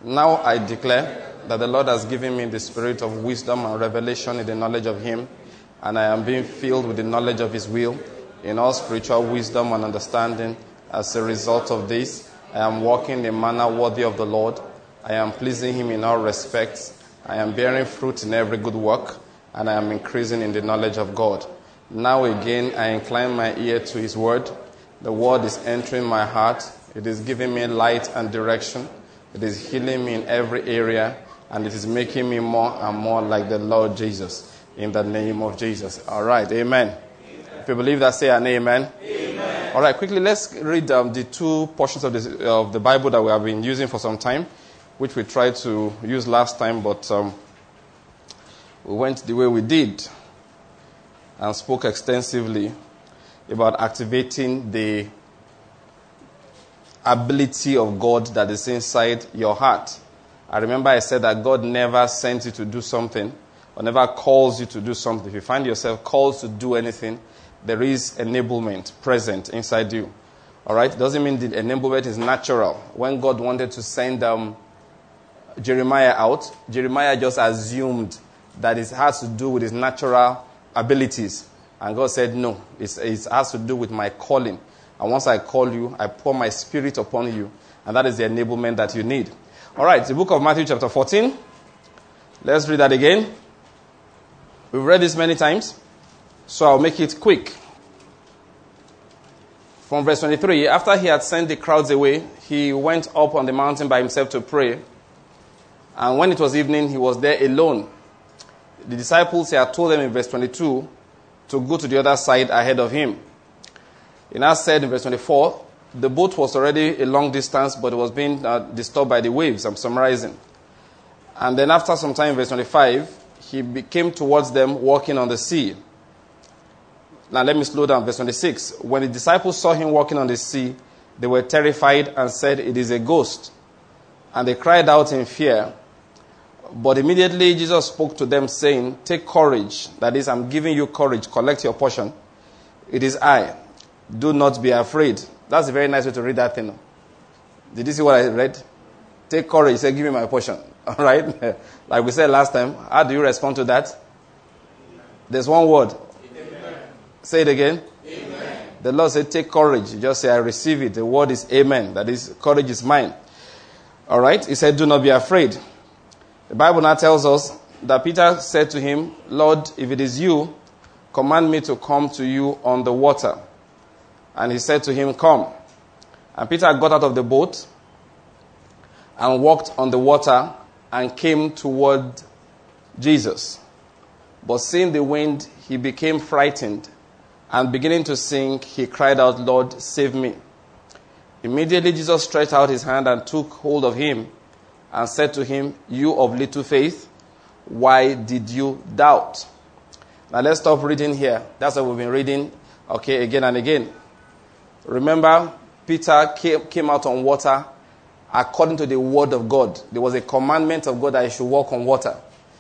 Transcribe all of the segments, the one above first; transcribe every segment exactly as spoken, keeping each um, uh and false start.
Now I declare that the Lord has given me the spirit of wisdom and revelation in the knowledge of Him, and I am being filled with the knowledge of His will in all spiritual wisdom and understanding. As a result of this, I am walking in a manner worthy of the Lord. I am pleasing Him in all respects. I am bearing fruit in every good work, and I am increasing in the knowledge of God. Now again, I incline my ear to His word. The word is entering my heart. It is giving me light and direction. It is healing me in every area, and it is making me more and more like the Lord Jesus. In the name of Jesus. All right, amen. Amen. If you believe that, say an amen. Amen. All right, quickly, let's read um, the two portions of, this, of the Bible that we have been using for some time, which we tried to use last time, but um, we went the way we did and spoke extensively about activating the ability of God that is inside your heart. I remember I said that God never sent you to do something or never calls you to do something. If you find yourself called to do anything, there is enablement present inside you. All right? It doesn't mean the enablement is natural. When God wanted to send um, Jeremiah out, Jeremiah just assumed that it has to do with his natural abilities. And God said, no, it's, it has to do with my calling. And once I call you, I pour my spirit upon you. And that is the enablement that you need. All right, the book of Matthew chapter fourteen. Let's read that again. We've read this many times, so I'll make it quick. From verse twenty-three, after he had sent the crowds away, he went up on the mountain by himself to pray. And when it was evening, he was there alone. The disciples, he had told them in verse twenty-two to go to the other side ahead of him. He now said in verse twenty-four, the boat was already a long distance, but it was being uh, disturbed by the waves. I'm summarizing. And then after some time, in verse twenty-five, he came towards them walking on the sea. Now let me slow down. Verse twenty-six. When the disciples saw him walking on the sea, they were terrified and said, it is a ghost. And they cried out in fear. But immediately Jesus spoke to them, saying, take courage. That is, I'm giving you courage. Collect your portion. It is I. Do not be afraid. That's a very nice way to read that thing. Did you see what I read? Take courage. Say, give me my portion. All right? Like we said last time, how do you respond to that? There's one word. Amen. Say it again. Amen. The Lord said, take courage. You just say, I receive it. The word is amen. That is, courage is mine. All right? He said, do not be afraid. The Bible now tells us that Peter said to him, Lord, if it is you, command me to come to you on the water. And he said to him, come. And Peter got out of the boat and walked on the water and came toward Jesus. But seeing the wind, he became frightened. And beginning to sink, he cried out, Lord, save me. Immediately Jesus stretched out his hand and took hold of him and said to him, you of little faith, why did you doubt? Now let's stop reading here. That's what we've been reading, okay, again and again. Remember, Peter came, came out on water according to the word of God. There was a commandment of God that he should walk on water.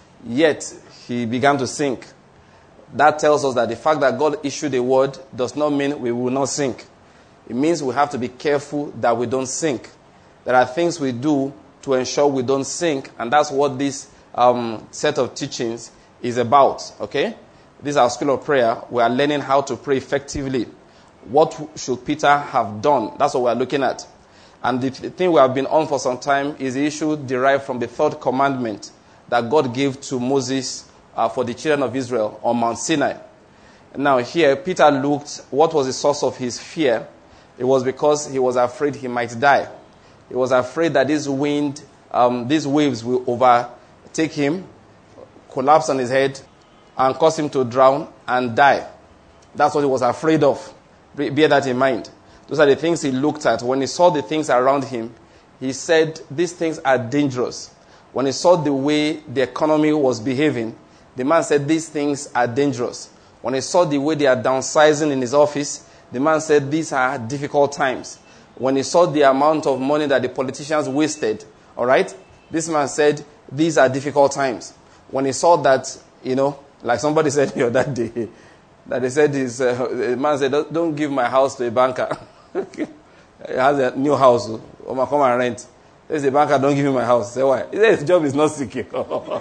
Yet, he began to sink. That tells us that the fact that God issued a word does not mean we will not sink. It means we have to be careful that we don't sink. There are things we do to ensure we don't sink, and that's what this um, set of teachings is about. Okay? This is our school of prayer. We are learning how to pray effectively. What should Peter have done? That's what we are looking at. And the thing we have been on for some time is the issue derived from the third commandment that God gave to Moses uh, for the children of Israel on Mount Sinai. Now here, Peter looked, what was the source of his fear? It was because he was afraid he might die. He was afraid that this wind, um, these waves will overtake him, collapse on his head, and cause him to drown and die. That's what he was afraid of. Bear that in mind. Those are the things he looked at. When he saw the things around him, he said, these things are dangerous. When he saw the way the economy was behaving, the man said, these things are dangerous. When he saw the way they are downsizing in his office, the man said, these are difficult times. When he saw the amount of money that the politicians wasted, all right, this man said, these are difficult times. When he saw that, you know, like somebody said here that day, that they said, this, uh, the man said, don't, don't give my house to a banker. He has a new house, or come and rent. There's a banker, don't give me my house. Say why? He said his job is not secure.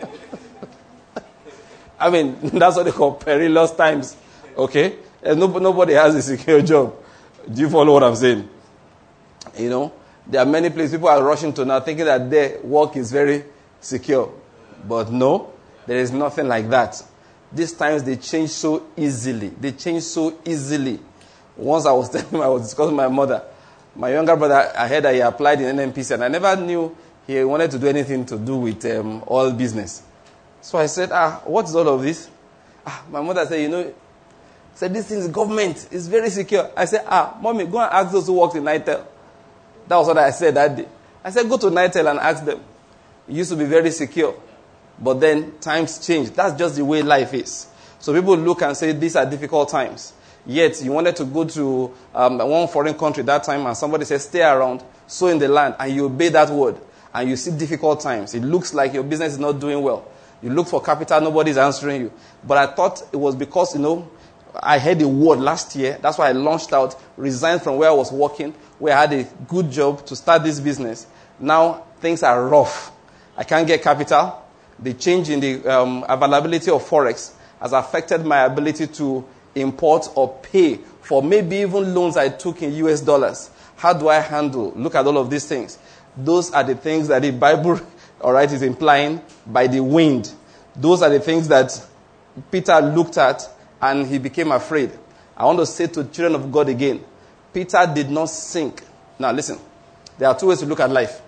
I mean, that's what they call perilous times. Okay? And no, nobody has a secure job. Do you follow what I'm saying? You know, there are many places people are rushing to now thinking that their work is very secure. But no, there is nothing like that. These times they change so easily. They change so easily. Once I was telling him, I was discussing with my mother. My younger brother, I heard that he applied in N N P C, and I never knew he wanted to do anything to do with um, oil business. So I said, ah, what is all of this? Ah, my mother said, you know, said this thing is government. It's very secure. I said, ah, mommy, go and ask those who work in Nitel. That was what I said that day. I said, go to Nitel and ask them. It used to be very secure. But then times change. That's just the way life is. So people look and say, these are difficult times. Yet you wanted to go to um, one foreign country that time and somebody says, stay around, sow in the land, and you obey that word. And you see difficult times. It looks like your business is not doing well. You look for capital, nobody's answering you. But I thought it was because, you know, I heard a word last year. That's why I launched out, resigned from where I was working, where I had a good job to start this business. Now things are rough. I can't get capital. The change in the um, availability of Forex has affected my ability to import or pay for maybe even loans I took in U S dollars. How do I handle? Look at all of these things. Those are the things that the Bible, all right, is implying by the wind. Those are the things that Peter looked at and he became afraid. I want to say to the children of God again, Peter did not sink. Now listen, there are two ways to look at life.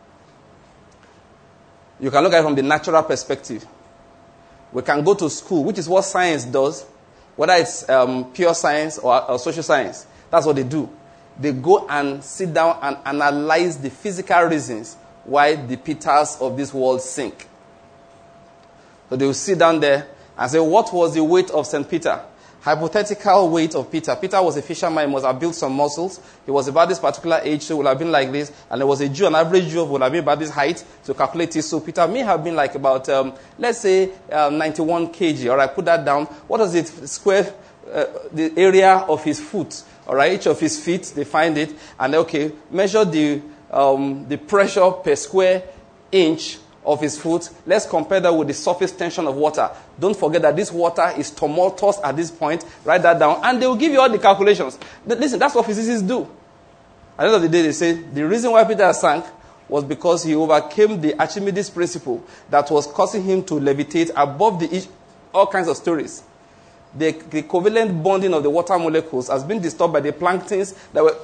You can look at it from the natural perspective. We can go to school, which is what science does, whether it's um, pure science or, or social science. That's what they do. They go and sit down and analyze the physical reasons why the Peters of this world sink. So they will sit down there and say, what was the weight of Saint Peter? Hypothetical weight of Peter. Peter was a fisherman, he must have built some muscles. He was about this particular age, so it would have been like this. And there was a Jew, an average Jew would have been about this height to calculate it. So Peter may have been like about, um, let's say, um, ninety-one kilograms. All right, put that down. What does it square, uh, the area of his foot? All right, each of his feet, they find it. And okay, measure the, um, the pressure per square inch of his foot. Let's compare that with the surface tension of water. Don't forget that this water is tumultuous at this point. Write that down. And they will give you all the calculations. Listen, that's what physicists do. At the end of the day, they say the reason why Peter sank was because he overcame the Archimedes principle that was causing him to levitate above the all kinds of stories. The, the covalent bonding of the water molecules has been disturbed by the planktons that were...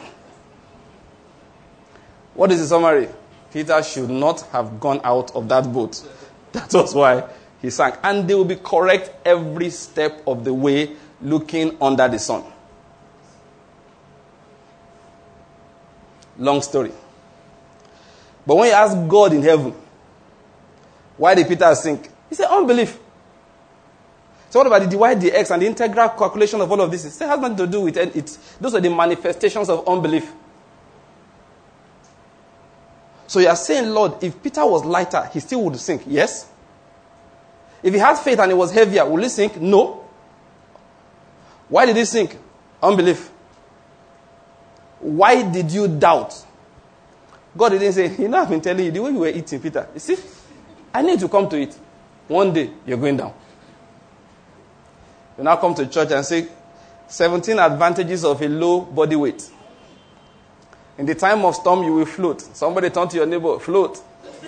What is the summary? Peter should not have gone out of that boat. That was why he sank. And they will be correct every step of the way looking under the sun. Long story. But when you ask God in heaven, why did Peter sink? He said, unbelief. So what about the dy dx and the integral calculation of all of this? It has nothing to do with it. It's, those are the manifestations of unbelief. So you are saying, Lord, if Peter was lighter, he still would sink. Yes. If he had faith and he was heavier, will he sink? No. Why did he sink? Unbelief. Why did you doubt? God didn't say, you know, I've been telling you, the way you were eating, Peter. You see, I need to come to it. One day, you're going down. You now come to church and say, seventeen advantages of a low body weight. In the time of storm, you will float. Somebody turn to your neighbor, float.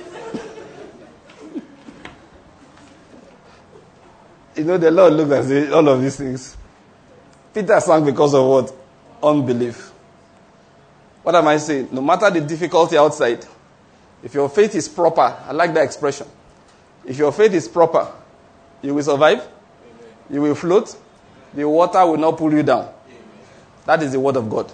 You know, the Lord looked and said, all of these things. Peter sank because of what? Unbelief. What am I saying? No matter the difficulty outside, if your faith is proper, I like that expression. If your faith is proper, you will survive. Amen. You will float. The water will not pull you down. Amen. That is the word of God.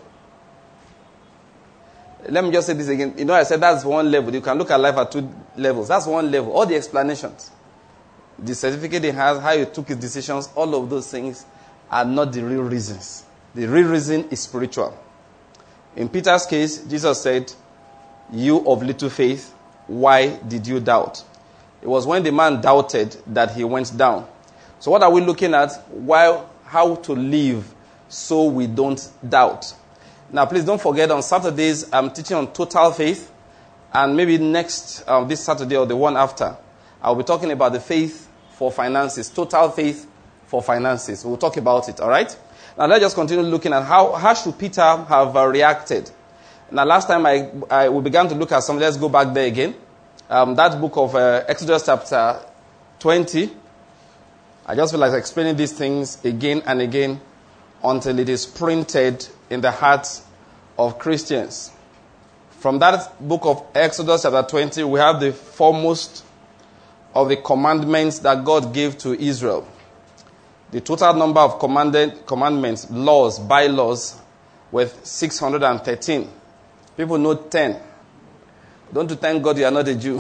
Let me just say this again. You know, I said that's one level. You can look at life at two levels. That's one level. All the explanations, the certificate he has, how he took his decisions, all of those things are not the real reasons. The real reason is spiritual. In Peter's case, Jesus said, you of little faith, why did you doubt? It was when the man doubted that he went down. So what are we looking at? Why, how to live so we don't doubt. Now, please don't forget, on Saturdays, I'm teaching on total faith. And maybe next, um, this Saturday or the one after, I'll be talking about the faith for finances, total faith for finances. We'll talk about it, all right? Now, let's just continue looking at how, how should Peter have uh, reacted. Now, last time I, I we began to look at some, let's go back there again. Um, that book of uh, Exodus chapter twenty. I just feel like explaining these things again and again until it is printed in the hearts of Christians. From that book of Exodus chapter twenty, we have the foremost of the commandments that God gave to Israel. The total number of commanded, commandments, laws, bylaws, with six hundred thirteen. People know ten. Don't you thank God you are not a Jew?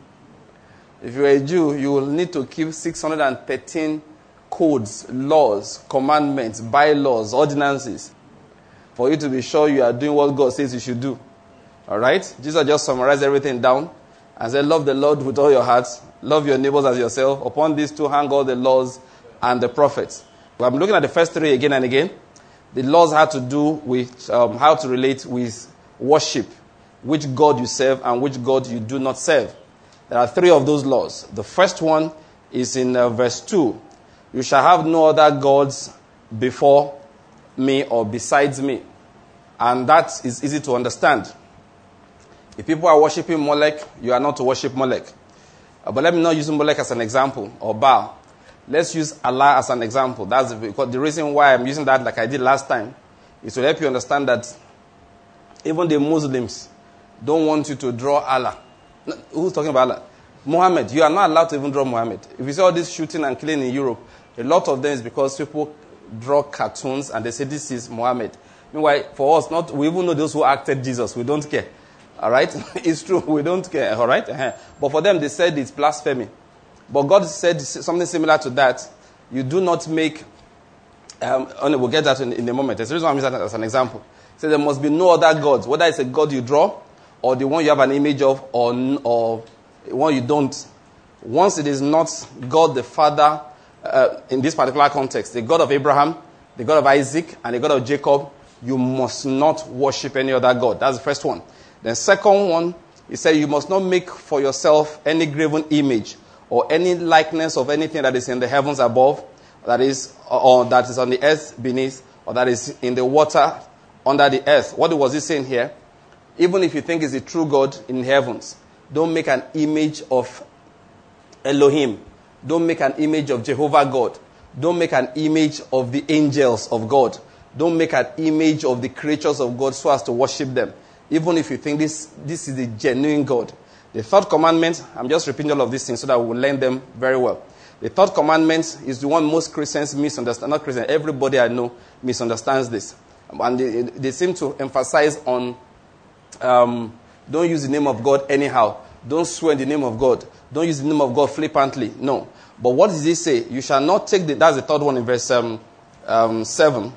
If you are a Jew, you will need to keep six hundred thirteen codes, laws, commandments, bylaws, ordinances for you to be sure you are doing what God says you should do. All right? Jesus just summarized everything down and said, love the Lord with all your hearts, love your neighbors as yourself. Upon these two hang all the laws and the prophets. I'm looking at the first three again and again. The laws had to do with um, how to relate with worship, which God you serve and which God you do not serve. There are three of those laws. The first one is in uh, verse two. You shall have no other gods before me or besides me. And that is easy to understand. If people are worshiping Molech, you are not to worship Molech. Uh, but let me not use Molech as an example, or Baal. Let's use Allah as an example. That's because the reason why I'm using that like I did last time is to help you understand that even the Muslims don't want you to draw Allah. Who's talking about Allah? Muhammad. You are not allowed to even draw Muhammad. If you see all this shooting and killing in Europe, a lot of them is because people draw cartoons and they say this is Muhammad. Meanwhile, for us, not we even know those who acted Jesus. We don't care. All right? It's true. We don't care. All right? Uh-huh. But for them, they said it's blasphemy. But God said something similar to that. You do not make... Um, we'll get that in, in a moment. There's a reason I'm using that as an example. So there must be no other gods. Whether it's a God you draw, or the one you have an image of, or, or one you don't. Once it is not God the Father, uh, in this particular context, the God of Abraham, the God of Isaac, and the God of Jacob, you must not worship any other God. That's the first one. The second one, he said you must not make for yourself any graven image or any likeness of anything that is in the heavens above, that is, or that is on the earth beneath, or that is in the water under the earth. What was he saying here? Even if you think it's a true God in heavens, don't make an image of Elohim. Don't make an image of Jehovah God. Don't make an image of the angels of God. Don't make an image of the creatures of God so as to worship them. Even if you think this, this is a genuine God. The third commandment, I'm just repeating all of these things so that we will learn them very well. The third commandment is the one most Christians misunderstand. Not Christians, everybody I know misunderstands this. And they, they seem to emphasize on um, don't use the name of God anyhow. Don't swear in the name of God. Don't use the name of God flippantly. No. But what does he say? You shall not take the... That's the third one in verse um, um, seven.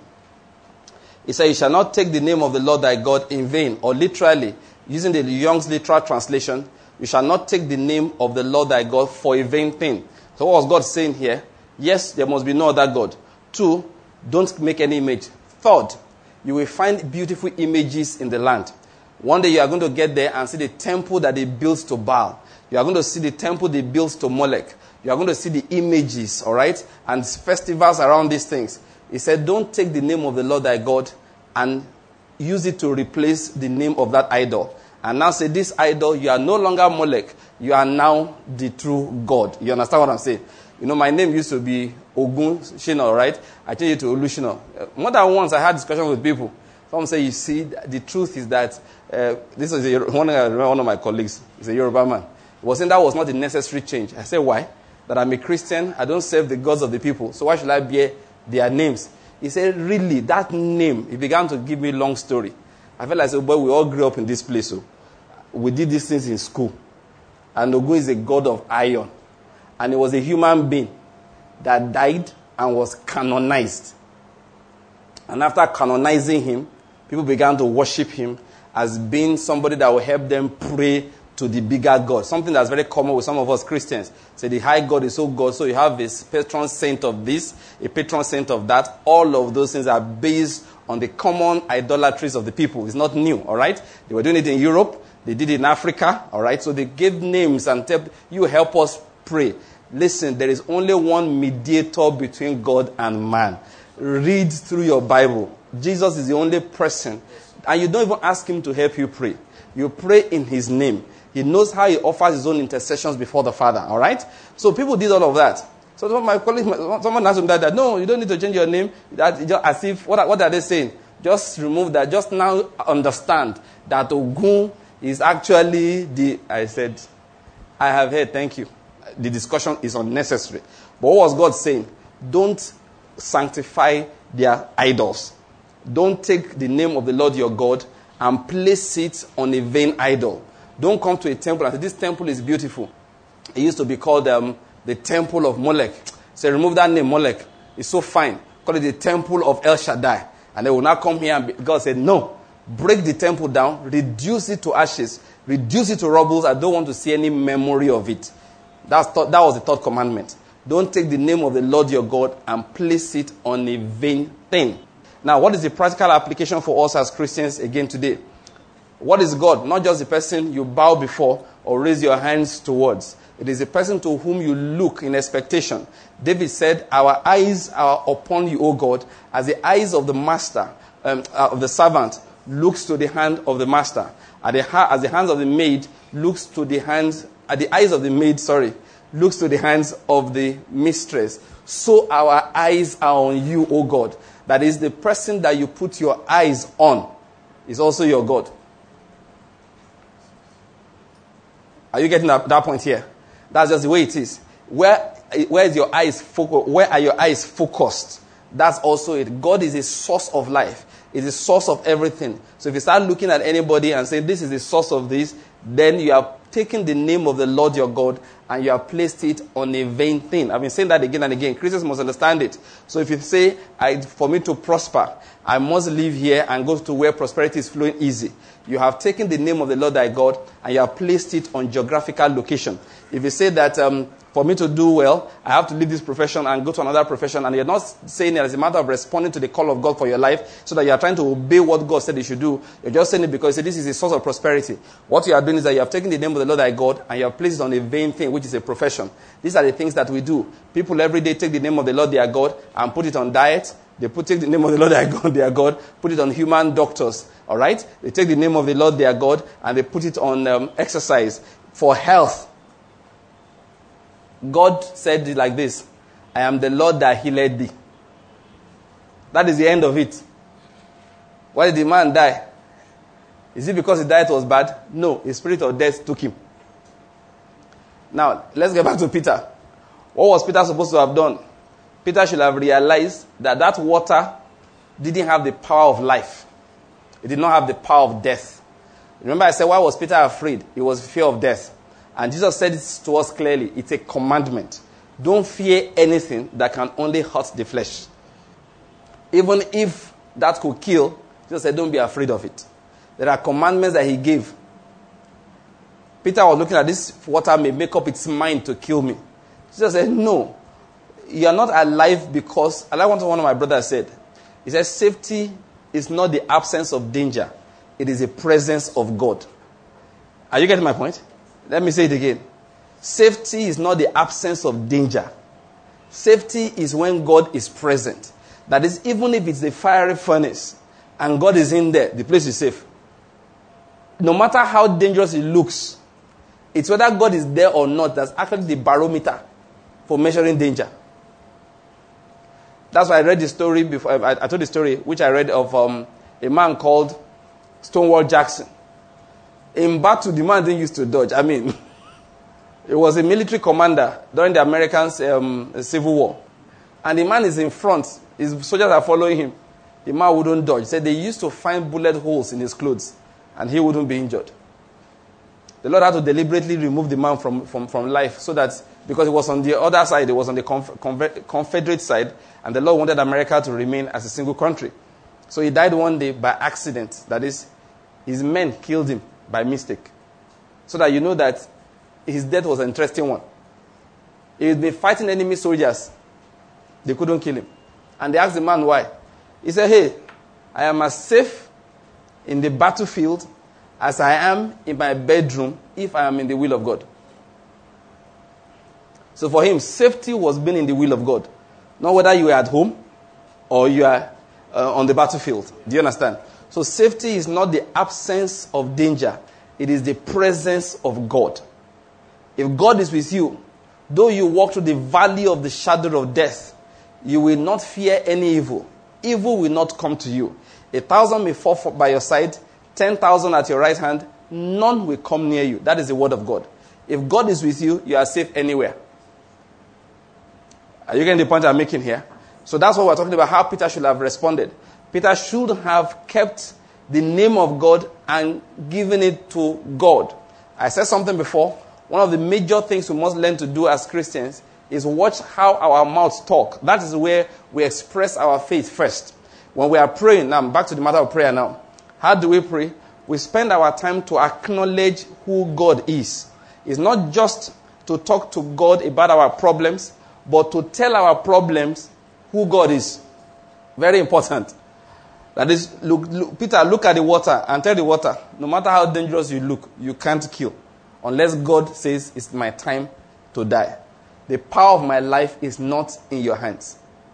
He said, you shall not take the name of the Lord thy God in vain. Or literally, using the Young's literal translation, you shall not take the name of the Lord thy God for a vain thing. So what was God saying here? Yes, there must be no other God. Two, don't make any image. Third, you will find beautiful images in the land. One day you are going to get there and see the temple that they built to Baal. You are going to see the temple they built to Molech. You are going to see the images, all right, and festivals around these things. He said, don't take the name of the Lord thy God and use it to replace the name of that idol. And now say, this idol, you are no longer Molech. You are now the true God. You understand what I'm saying? You know, my name used to be Ogun Shino, right? I changed it to Olushino. Uh, more than once, I had discussion with people. Some say, you see, the truth is that, uh, this is a, one, I remember one of my colleagues, he's a Yoruba man. He was saying that was not a necessary change. I said, why? That I'm a Christian, I don't serve the gods of the people, so why should I bear their names? He said, really, that name, he began to give me a long story. I felt like, oh boy, we all grew up in this place. So we did these things in school. And Ogun is a god of iron. And he was a human being that died and was canonized. And after canonizing him, people began to worship him as being somebody that will help them pray to the bigger God. Something that's very common with some of us Christians. Say the high God is so God, so you have a patron saint of this, a patron saint of that. All of those things are based on the common idolatries of the people. It's not new, all right? They were doing it in Europe. They did it in Africa, all right? So they gave names and tell you help us pray. Listen, there is only one mediator between God and man. Read through your Bible. Jesus is the only person. And you don't even ask him to help you pray. You pray in his name. He knows how he offers his own intercessions before the Father, all right? So people did all of that. So my colleague, someone asked him that, that, no, you don't need to change your name. That just as if, what, what are they saying? Just remove that. Just now understand that Ogun is actually the, I said, I have heard, thank you. The discussion is unnecessary. But what was God saying? Don't sanctify their idols. Don't take the name of the Lord your God and place it on a vain idol. Don't come to a temple and say, this temple is beautiful. It used to be called um, the temple of Molech. So remove that name, Molech. It's so fine. Call it the temple of El Shaddai. And they will now come here and be, God said, no. Break the temple down. Reduce it to ashes. Reduce it to rubble. I don't want to see any memory of it. That's th- that was the third commandment. Don't take the name of the Lord your God and place it on a vain thing. Now, what is the practical application for us as Christians again today? What is God? Not just the person you bow before or raise your hands towards. It is the person to whom you look in expectation. David said, our eyes are upon you, O God, as the eyes of the master, um, uh, of the servant, looks to the hand of the master. At the ha- as the hands of the maid looks to the hands, at the eyes of the maid, sorry, looks to the hands of the mistress. So our eyes are on you, O God. That is, the person that you put your eyes on is also your God. Are you getting that, that point here? That's just the way it is. Where, where is your eyes focused? Where are your eyes focused? That's also it. God is a source of life. Is the source of everything. So if you start looking at anybody and saying, this is the source of this, then you are taking the name of the Lord your God and you have placed it on a vain thing. I've been saying that again and again. Christians must understand it. So if you say, I, for me to prosper, I must live here and go to where prosperity is flowing easy. You have taken the name of the Lord thy God and you have placed it on geographical location. If you say that um, for me to do well, I have to leave this profession and go to another profession, and you're not saying it as a matter of responding to the call of God for your life, so that you are trying to obey what God said you should do. You're just saying it because you say this is a source of prosperity. What you are doing is that you have taken the name of the Lord thy God and you have placed it on a vain thing, which is a profession. These are the things that we do. People every day take the name of the Lord their God and put it on diet. They put take the name of the Lord their God, their God, put it on human doctors. All right? They take the name of the Lord their God and they put it on um, exercise for health. God said it like this: I am the Lord that healed thee. That is the end of it. Why did the man die? Is it because the diet was bad? No, the spirit of death took him. Now, let's get back to Peter. What was Peter supposed to have done? Peter should have realized that that water didn't have the power of life. It did not have the power of death. Remember I said, why was Peter afraid? It was fear of death. And Jesus said it to us clearly. It's a commandment. Don't fear anything that can only hurt the flesh. Even if that could kill, Jesus said, don't be afraid of it. There are commandments that he gave. Peter was looking at this water may make up its mind to kill me. Jesus said, no. You are not alive because, I like what one of my brothers said. He said, safety is not the absence of danger. It is the presence of God. Are you getting my point? Let me say it again. Safety is not the absence of danger. Safety is when God is present. That is, even if it's a fiery furnace and God is in there, the place is safe. No matter how dangerous it looks, it's whether God is there or not that's actually the barometer for measuring danger. That's why I read the story before. I, I told the story, which I read of um, a man called Stonewall Jackson. In battle, the man didn't used to dodge. I mean, he was a military commander during the American um, Civil War. And the man is in front. His soldiers are following him. The man wouldn't dodge. He said they used to find bullet holes in his clothes, and he wouldn't be injured. The Lord had to deliberately remove the man from, from, from life, so that, because it was on the other side, it was on the conf- conf- Confederate side, and the Lord wanted America to remain as a single country. So he died one day by accident. That is, his men killed him by mistake. So that you know that his death was an interesting one. He had been fighting enemy soldiers. They couldn't kill him. And they asked the man why. He said, hey, I am as safe in the battlefield as I am in my bedroom if I am in the will of God. So for him, safety was being in the will of God. Not whether you are at home or you are uh, on the battlefield. Do you understand? So safety is not the absence of danger. It is the presence of God. If God is with you, though you walk through the valley of the shadow of death, you will not fear any evil. Evil will not come to you. A thousand may fall by your side, ten thousand at your right hand, none will come near you. That is the word of God. If God is with you, you are safe anywhere. Are you getting the point I'm making here? So that's what we're talking about, how Peter should have responded. Peter should have kept the name of God and given it to God. I said something before. One of the major things we must learn to do as Christians is watch how our mouths talk. That is where we express our faith first. When we are praying, now I'm back to the matter of prayer now. How do we pray? We spend our time to acknowledge who God is. It's not just to talk to God about our problems, but to tell our problems who God is. Very important. That is, look, look, Peter, look at the water and tell the water, no matter how dangerous you look, you can't kill. Unless God says it's my time to die. The power of my life is not in your hands.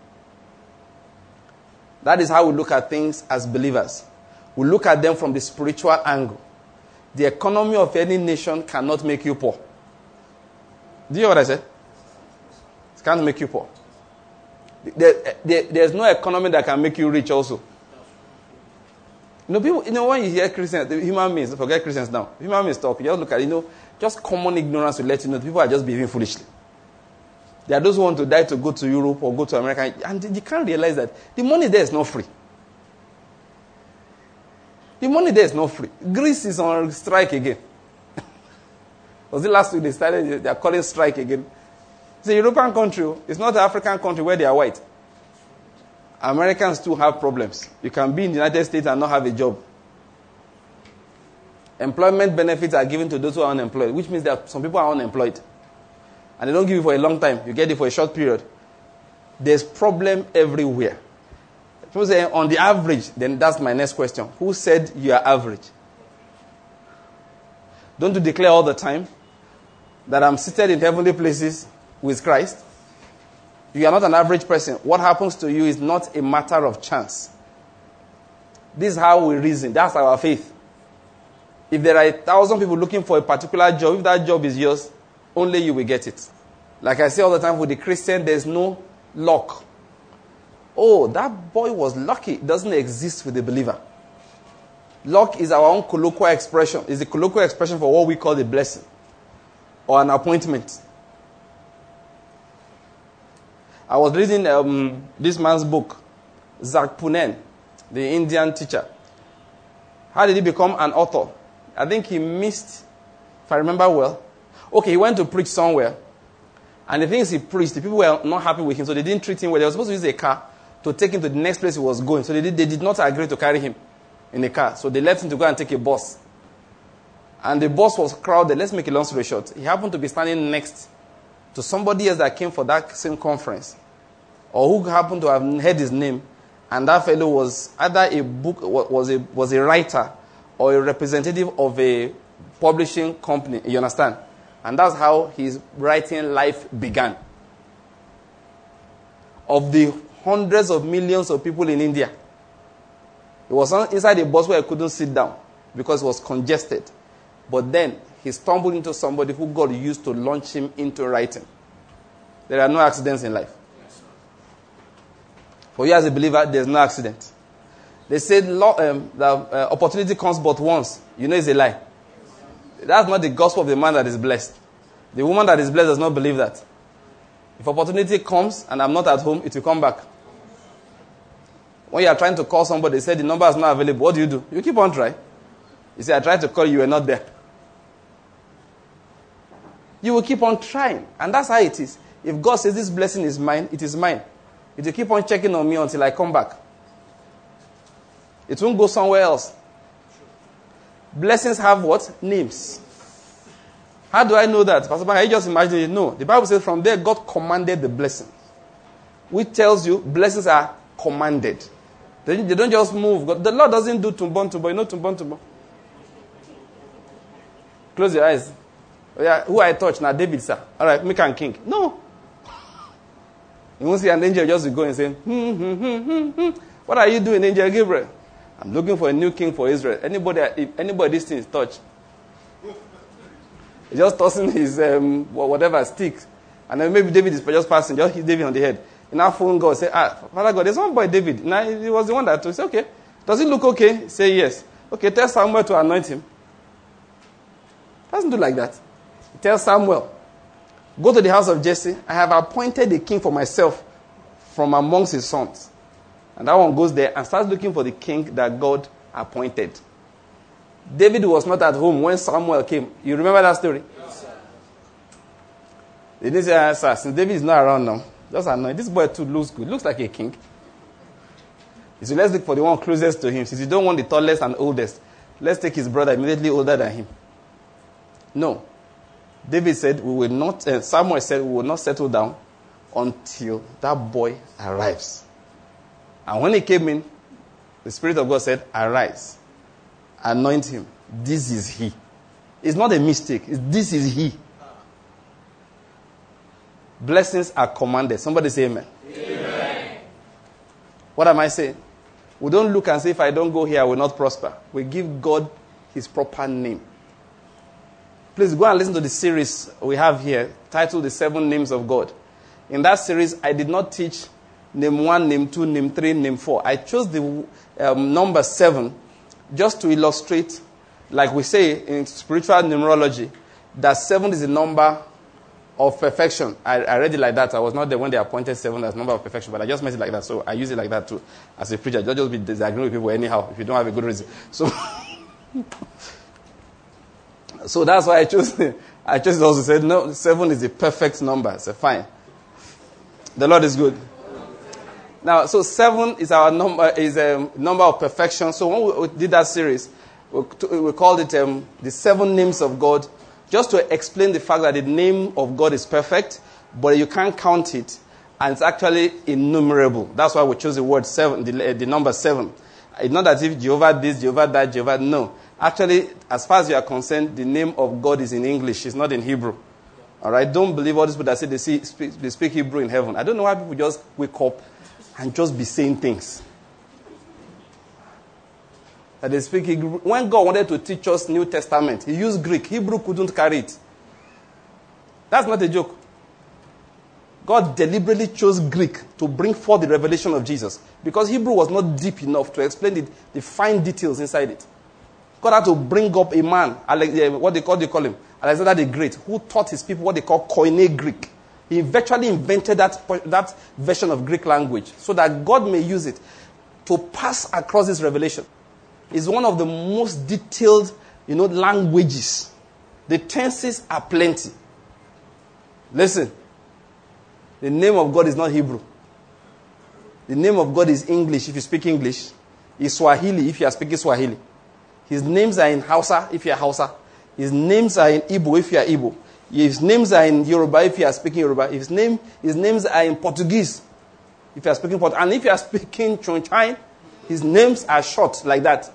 That is how we look at things as believers. We look at them from the spiritual angle. The economy of any nation cannot make you poor. Do you hear what I said? It can't make you poor. There, there, there's no economy that can make you rich also. You know, people, you know, when you hear Christians, the human beings, forget Christians now. Human beings talk, you just look at it, you know, just common ignorance will let you know people are just behaving foolishly. There are those who want to die to go to Europe or go to America, and you can't realize that the money there is not free. The money there is not free. Greece is on strike again. Was it last week they started, they are calling strike again. It's a European country. It's not an African country where they are white. Americans too have problems. You can be in the United States and not have a job. Employment benefits are given to those who are unemployed, which means that some people are unemployed. And they don't give you for a long time. You get it for a short period. There's problem everywhere. People say, on the average, then that's my next question. Who said you are average? Don't you declare all the time that I'm seated in heavenly places with Christ? You are not an average person. What happens to you is not a matter of chance. This is how we reason. That's our faith. If there are a thousand people looking for a particular job, if that job is yours, only you will get it. Like I say all the time, with the Christian, there's no luck. Oh, that boy was lucky. It doesn't exist with the believer. Luck is our own colloquial expression. It's the colloquial expression for what we call a blessing or an appointment. I was reading um, this man's book, Zach Punen, the Indian teacher. How did he become an author? I think he missed, if I remember well. Okay, he went to preach somewhere. And the things he preached, the people were not happy with him, so they didn't treat him well. They were supposed to use a car to take him to the next place he was going. So they did, they did not agree to carry him in a car. So they left him to go and take a bus. And the bus was crowded. Let's make a long story short. He happened to be standing next to somebody else that came for that same conference, or who happened to have heard his name, and that fellow was either a book was a was a writer or a representative of a publishing company. You understand? And that's how his writing life began. Of the hundreds of millions of people in India, he was inside a bus where he couldn't sit down because it was congested. But then he stumbled into somebody who God used to launch him into writing. There are no accidents in life. For you as a believer, there's no accident. They said um, that uh, opportunity comes but once. You know it's a lie. That's not the gospel of the man that is blessed. The woman that is blessed does not believe that. If opportunity comes and I'm not at home, it will come back. When you are trying to call somebody, they say the number is not available. What do you do? You keep on trying. You say, I tried to call you, you were not there. You will keep on trying. And that's how it is. If God says this blessing is mine, it is mine. It will keep on checking on me until I come back. It won't go somewhere else. Blessings have what? Names. How do I know that? Pastor Bank, I just imagine it. No. The Bible says from there God commanded the blessing. Which tells you blessings are commanded. They, they don't just move. God, the Lord doesn't do tumbon tumbon. You know tumbon tumbon? Close your eyes. Oh, yeah, who I touch? Now David, sir. All right, make him king. No. You won't see an angel just go and say, hmm, hmm, hmm, hmm, hmm. What are you doing, Angel Gabriel? I'm looking for a new king for Israel. Anybody, if anybody this thing is touch, he's just tossing his um, whatever stick, and then maybe David is just passing, just hit David on the head. And now phone God say, ah, Father God, there's one boy David. Now he was the one that told. Say, okay, does he look okay? Say yes. Okay, tell Samuel to anoint him. Doesn't do like that. Tell Samuel, go to the house of Jesse. I have appointed a king for myself from amongst his sons. And that one goes there and starts looking for the king that God appointed. David was not at home when Samuel came. You remember that story? Yes, sir. They didn't say, ah, sir, since David is not around now, just anoint. This boy too looks good. Looks like a king. He said, let's look for the one closest to him. Since you don't want the tallest and oldest, let's take his brother immediately older than him. No. David said, we will not, uh, Samuel said, we will not settle down until that boy arrives. And when he came in, the Spirit of God said, arise, anoint him. This is he. It's not a mistake. It's, this is he. Blessings are commanded. Somebody say amen. Amen. What am I saying? We don't look and say, if I don't go here, I will not prosper. We give God his proper name. Please go and listen to the series we have here, titled The Seven Names of God. In that series, I did not teach name one, name two, name three, name four. I chose the um, number seven just to illustrate, like we say in spiritual numerology, that seven is the number of perfection. I, I read it like that. I was not there when they appointed seven as number of perfection, but I just meant it like that. So I use it like that too as a preacher. Don't just be disagreeing with people anyhow if you don't have a good reason. So, so that's why I chose. I chose also said no. Seven is the perfect number. So fine. The Lord is good. Now, so seven is our number, is a number of perfection. So when we did that series, we, we called it um, the seven names of God, just to explain the fact that the name of God is perfect, but you can't count it, and it's actually innumerable. That's why we chose the word seven, the, the number seven. It's not as if Jehovah this, Jehovah that, Jehovah. No. Actually, as far as you are concerned, the name of God is in English. It's not in Hebrew. All right? Don't believe all these people that say they, see, speak, they speak Hebrew in heaven. I don't know why people just wake up and just be saying things. That they speak Hebrew. When God wanted to teach us New Testament, he used Greek. Hebrew couldn't carry it. That's not a joke. God deliberately chose Greek to bring forth the revelation of Jesus, because Hebrew was not deep enough to explain the, the fine details inside it. God had to bring up a man, what they call, they call him, Alexander the Great, who taught his people what they call Koine Greek. He virtually invented that, that version of Greek language so that God may use it to pass across this revelation. It's one of the most detailed, you know, languages. The tenses are plenty. Listen. The name of God is not Hebrew. The name of God is English if you speak English. It's Swahili if you are speaking Swahili. His names are in Hausa if you are Hausa. His names are in Igbo if you are Igbo. His names are in Yoruba if you are speaking Yoruba. His name, his names are in Portuguese if you are speaking Portuguese. And if you are speaking Chonchai, his names are short like that.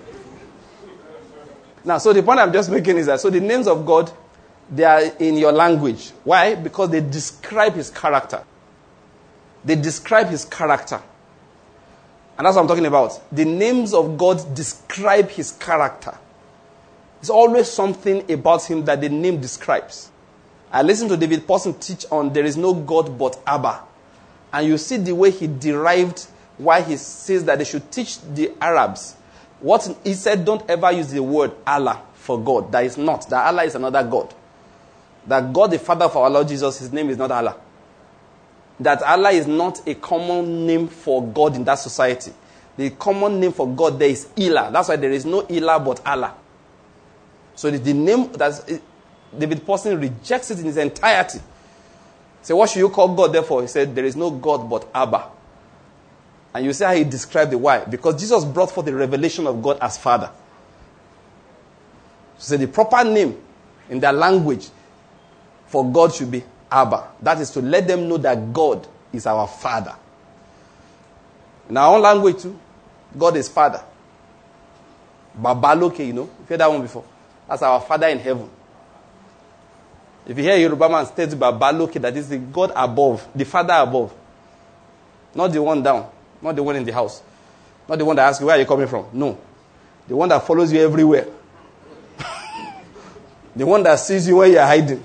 Now, so the point I'm just making is that, so the names of God, they are in your language. Why? Because they describe his character. They describe his character. And that's what I'm talking about. The names of God describe his character. There's always something about him that the name describes. I listened to David Paulson teach on there is no God but Abba. And you see the way he derived why he says that they should teach the Arabs. What he said, don't ever use the word Allah for God. That is not. That Allah is another God. That God the Father of our Lord Jesus, his name is not Allah. That Allah is not a common name for God in that society. The common name for God there is Ilah. That's why there is no Ilah but Allah. So the, the name, that's, David Paulson rejects it in its entirety. So what should you call God therefore? He said, there is no God but Abba. And you see how he described the why. Because Jesus brought forth the revelation of God as Father. So the proper name in their language for God should be Abba. That is to let them know that God is our Father. In our own language too, God is Father. Babaloke, you know. You've heard that one before. as our Father in heaven. If you hear Yoruba man state Babaloke, that is the God above, the Father above. Not the one down. Not the one in the house. Not the one that asks you, where are you coming from? No. The one that follows you everywhere. The one that sees you when you are hiding.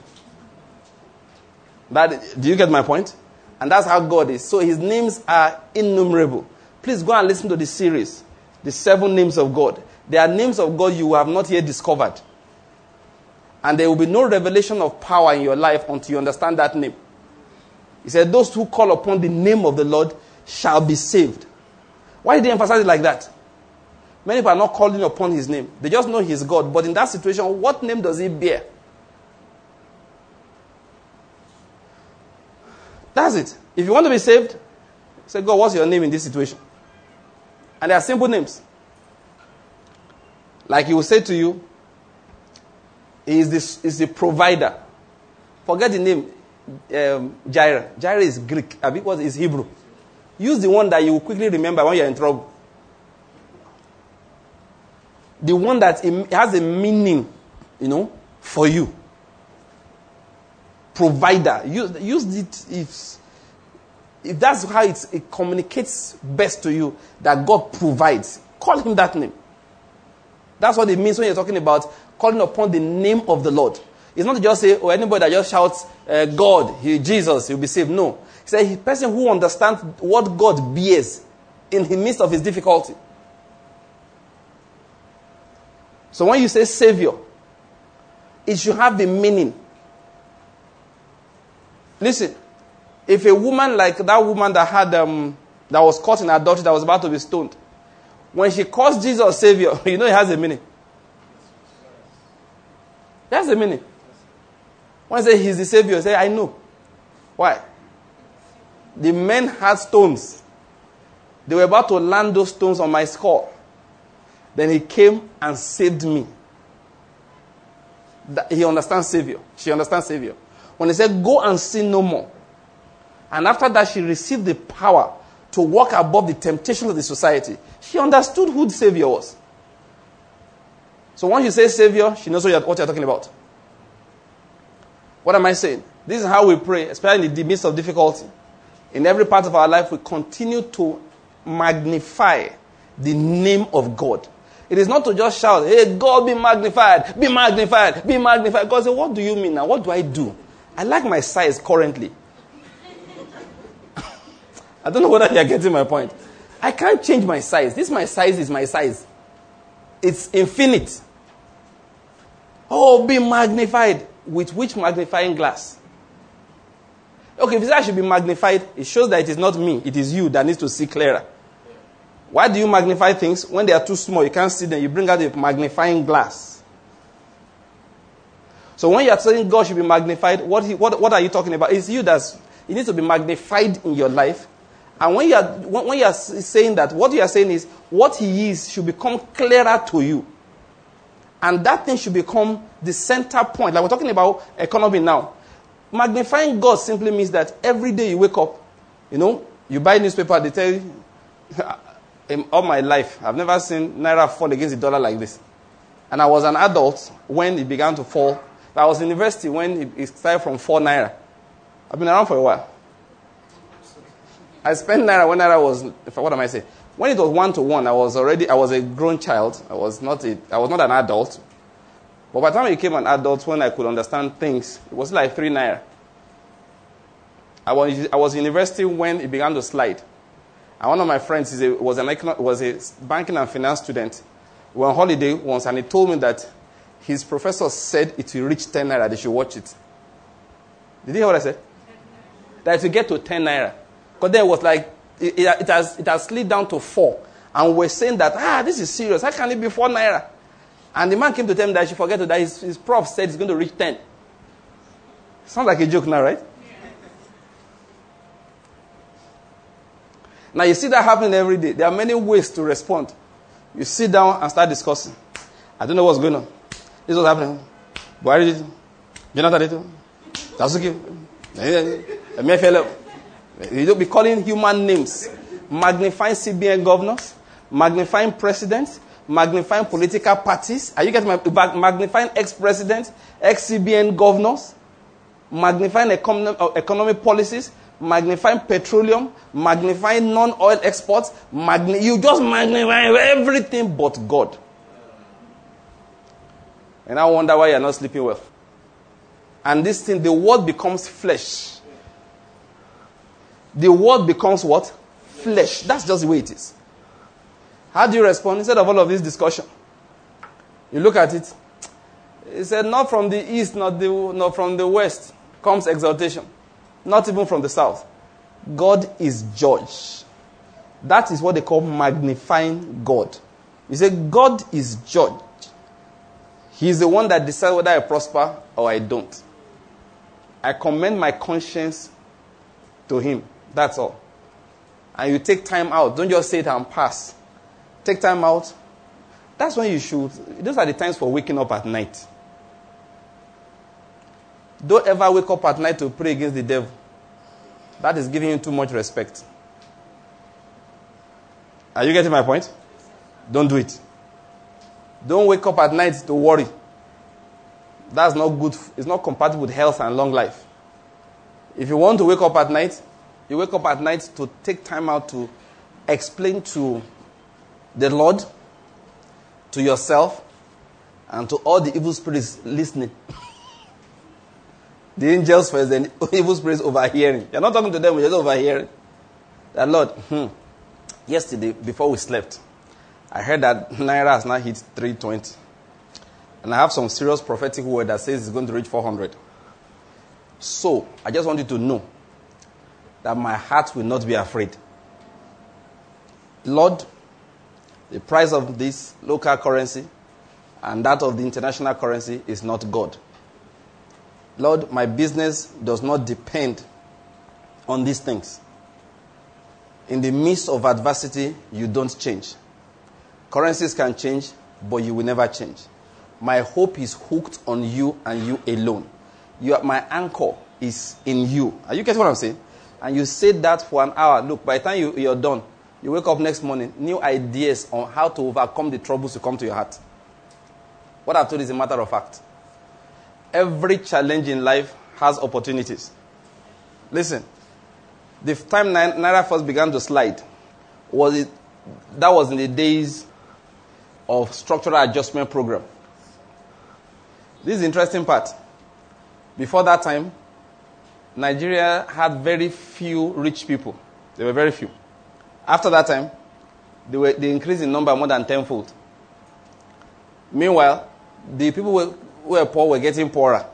That, do you get my point? And that's how God is. So his names are innumerable. Please go and listen to the series. The seven names of God. There are names of God you have not yet discovered. And there will be no revelation of power in your life until you understand that name. He said, those who call upon the name of the Lord shall be saved. Why did he emphasize it like that? Many people are not calling upon his name. They just know he's God. But in that situation, what name does he bear? That's it. If you want to be saved, say, God, what's your name in this situation? And they are simple names. Like he will say to you, he is the, is the provider. Forget the name, um, Jireh. Jireh is Greek. I think what is Hebrew. Use the one that you will quickly remember when you're in trouble. The one that has a meaning, you know, for you. Provider. Use, use it if, if that's how it's, it communicates best to you, that God provides. Call him that name. That's what it means when you're talking about calling upon the name of the Lord. It's not to just say, oh, anybody that just shouts, uh, God, he, Jesus, he'll be saved. No. It's a person who understands what God bears in the midst of his difficulty. So when you say Savior, it should have the meaning. Listen, if a woman like that woman that had um, that was caught in adultery, that was about to be stoned, when she calls Jesus Savior, you know it has a meaning. It has a meaning. When I say he's the Savior, I say, I know. Why? The men had stones. They were about to land those stones on my skull. Then he came and saved me. That he understands Savior. She understands Savior. When he said, go and sin no more. And after that, she received the power to walk above the temptations of the society. She understood who the Savior was. So once you say Savior, she knows what you're, what you're talking about. What am I saying? This is how we pray, especially in the midst of difficulty. In every part of our life, we continue to magnify the name of God. It is not to just shout, hey, God be magnified, be magnified, be magnified. God says, what do you mean now? What do I do? I like my size currently. I don't know whether you are getting my point. I can't change my size. This my size is my size. It's infinite. Oh, be magnified. With which magnifying glass? Okay, if you say I should be magnified, it shows that it is not me. It is you that needs to see clearer. Why do you magnify things? When they are too small, you can't see them. You bring out a magnifying glass. So when you are saying God should be magnified, what, he, what, what are you talking about? It's you that's, it needs to be magnified in your life. And when you are when you are saying that, what you are saying is what he is should become clearer to you. And that thing should become the center point. Like we're talking about economy now. Magnifying God simply means that every day you wake up, you know, you buy newspaper, they tell you, in all my life, I've never seen Naira fall against the dollar like this. And I was an adult when it began to fall. I was in university when it started from four Naira. I've been around for a while. I spent Naira when Naira was, what am I saying? When it was one to one, I was already, I was a grown child. I was not a, I was not an adult. But by the time I became an adult, when I could understand things, it was like three Naira. I was, I was in university when it began to slide. And one of my friends is a, was, an, was a banking and finance student. We were on holiday once, and he told me that his professor said it will reach ten Naira, they should watch it. Did you hear what I said? That it will get to ten Naira. Because then it was like, it, it, it, has, it has slid down to four. And we're saying that, ah, this is serious. How can it be four Naira? And the man came to tell me that I should forget that his, his prof said it's going to reach ten. Sounds like a joke now, right? Now, you see that happening every day. There are many ways to respond. You sit down and start discussing. I don't know what's going on. This is what's happening. Buhari did it. Jonathan did it. Tasuki. Emefiele. You don't be calling human names. Magnifying C B N governors. Magnifying presidents. magnifying political parties. Are you getting my magnifying ex-presidents, ex-C B N governors, magnifying economic, uh, economic policies, magnifying petroleum, magnifying non-oil exports. Magni- you just magnify everything but God. And I wonder why you're not sleeping well. And this thing, the word becomes flesh. The word becomes what? Flesh. That's just the way it is. How do you respond? Instead of all of this discussion, you look at it. He said, not from the east, not, the, not from the west comes exaltation. Not even from the south. God is judge. That is what they call magnifying God. You say, God is judge. He is the one that decides whether I prosper or I don't. I commend my conscience to him. That's all. And you take time out. Don't just say it and pass. Take time out. That's when you should. Those are the times for waking up at night. Don't ever wake up at night to pray against the devil. That is giving you too much respect. Are you getting my point? Don't do it. Don't wake up at night to worry. That's not good. It's not compatible with health and long life. If you want to wake up at night, you wake up at night to take time out to explain to the Lord, to yourself, and to all the evil spirits listening. The angels first, then evil spirits overhearing. You're not talking to them, you're just overhearing. That Lord, hmm, yesterday, before we slept, I heard that Naira has now hit three twenty. And I have some serious prophetic word that says it's going to reach four hundred. So, I just want you to know that my heart will not be afraid. Lord, the price of this local currency and that of the international currency is not God. Lord, my business does not depend on these things. In the midst of adversity, you don't change. Currencies can change, but you will never change. My hope is hooked on you and you alone. You are, my anchor is in you. Are you getting what I'm saying? And you say that for an hour. Look, by the time you, you're done, you wake up next morning, new ideas on how to overcome the troubles to come to your heart. What I've told you is a matter of fact. Every challenge in life has opportunities. Listen, the time Naira first began to slide, was it? That was in the days of structural adjustment program. This is the interesting part. Before that time, Nigeria had very few rich people. There were very few. After that time, they, were, they increased in number more than tenfold. Meanwhile, the people who were, who were poor were getting poorer.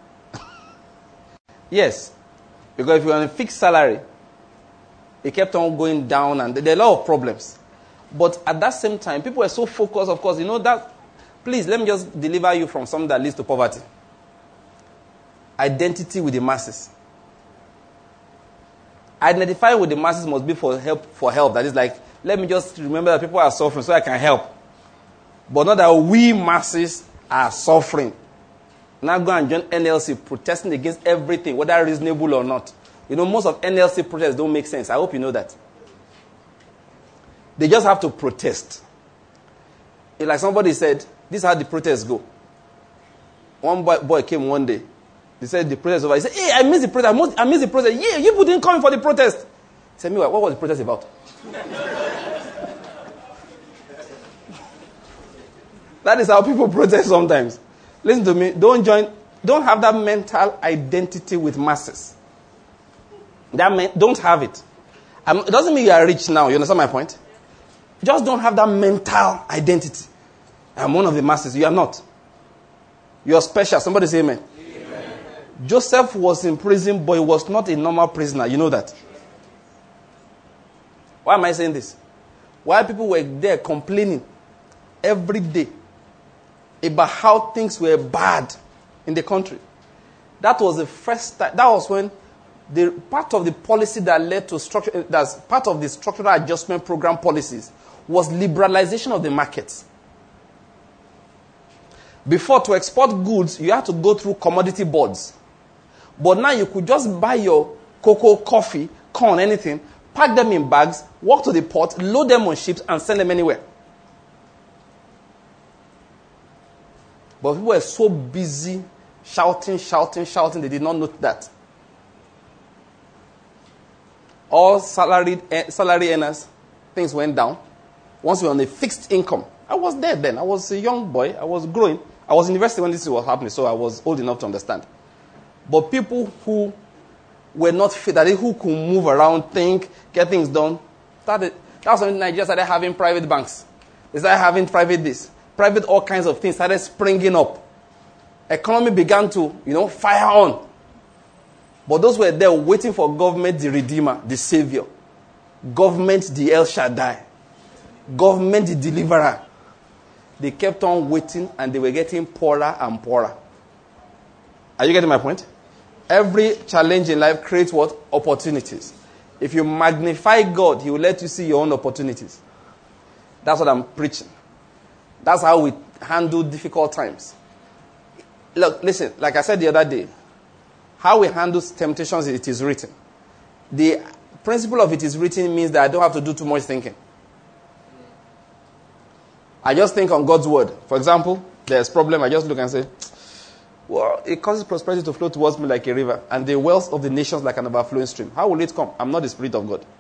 Yes. Because if you were on a fixed salary, it kept on going down and there are a lot of problems. But at that same time, people were so focused, of course, you know that, please, let me just deliver you from something that leads to poverty. Identity with the masses. Identifying with the masses must be for help, for help. That is like, let me just remember that people are suffering so I can help. But not that we masses are suffering. Now go and join N L C protesting against everything, whether reasonable or not. You know, most of N L C protests don't make sense. I hope you know that. They just have to protest. It's like somebody said, this is how the protests go. One boy, boy came one day. He said the protest over. He said, hey, I missed the protest. I missed the protest. Yeah, you people didn't come for the protest. He said, me, what was the protest about? That is how people protest sometimes. Listen to me. Don't join. Don't have that mental identity with masses. That men, don't have it. Um, it doesn't mean you are rich now. You understand my point? Just don't have that mental identity. I'm one of the masses. You are not. You are special. Somebody say amen. Amen. Joseph was in prison, but he was not a normal prisoner. You know that. Why am I saying this? Why people were there complaining every day about how things were bad in the country. That was the first time. That was when the part of the policy that led to structure, that's part of the structural adjustment program policies, was liberalization of the markets. Before, to export goods, you had to go through commodity boards. But now you could just buy your cocoa, coffee, corn, anything, pack them in bags, walk to the port, load them on ships, and send them anywhere. But people were so busy shouting, shouting, shouting, they did not note that. All salaried, salary earners, things went down. Once we were on a fixed income, I was there then. I was a young boy. I was growing. I was in university when this was happening, so I was old enough to understand. But people who were not fit, that is, who could move around, think, get things done, started. That's when Nigeria started having private banks. They started having private this, private all kinds of things started springing up. Economy began to, you know, fire on. But those were there waiting for government, the Redeemer, the Savior. Government, the El Shaddai. Government, the Deliverer. They kept on waiting and they were getting poorer and poorer. Are you getting my point? Every challenge in life creates what? Opportunities. If you magnify God, He will let you see your own opportunities. That's what I'm preaching. That's how we handle difficult times. Look, listen, like I said the other day, how we handle temptations, it is written. The principle of it is written means that I don't have to do too much thinking. I just think on God's word. For example, there's a problem, I just look and say, well, it causes prosperity to flow towards me like a river, and the wealth of the nations like an overflowing stream. How will it come? I'm not the Spirit of God.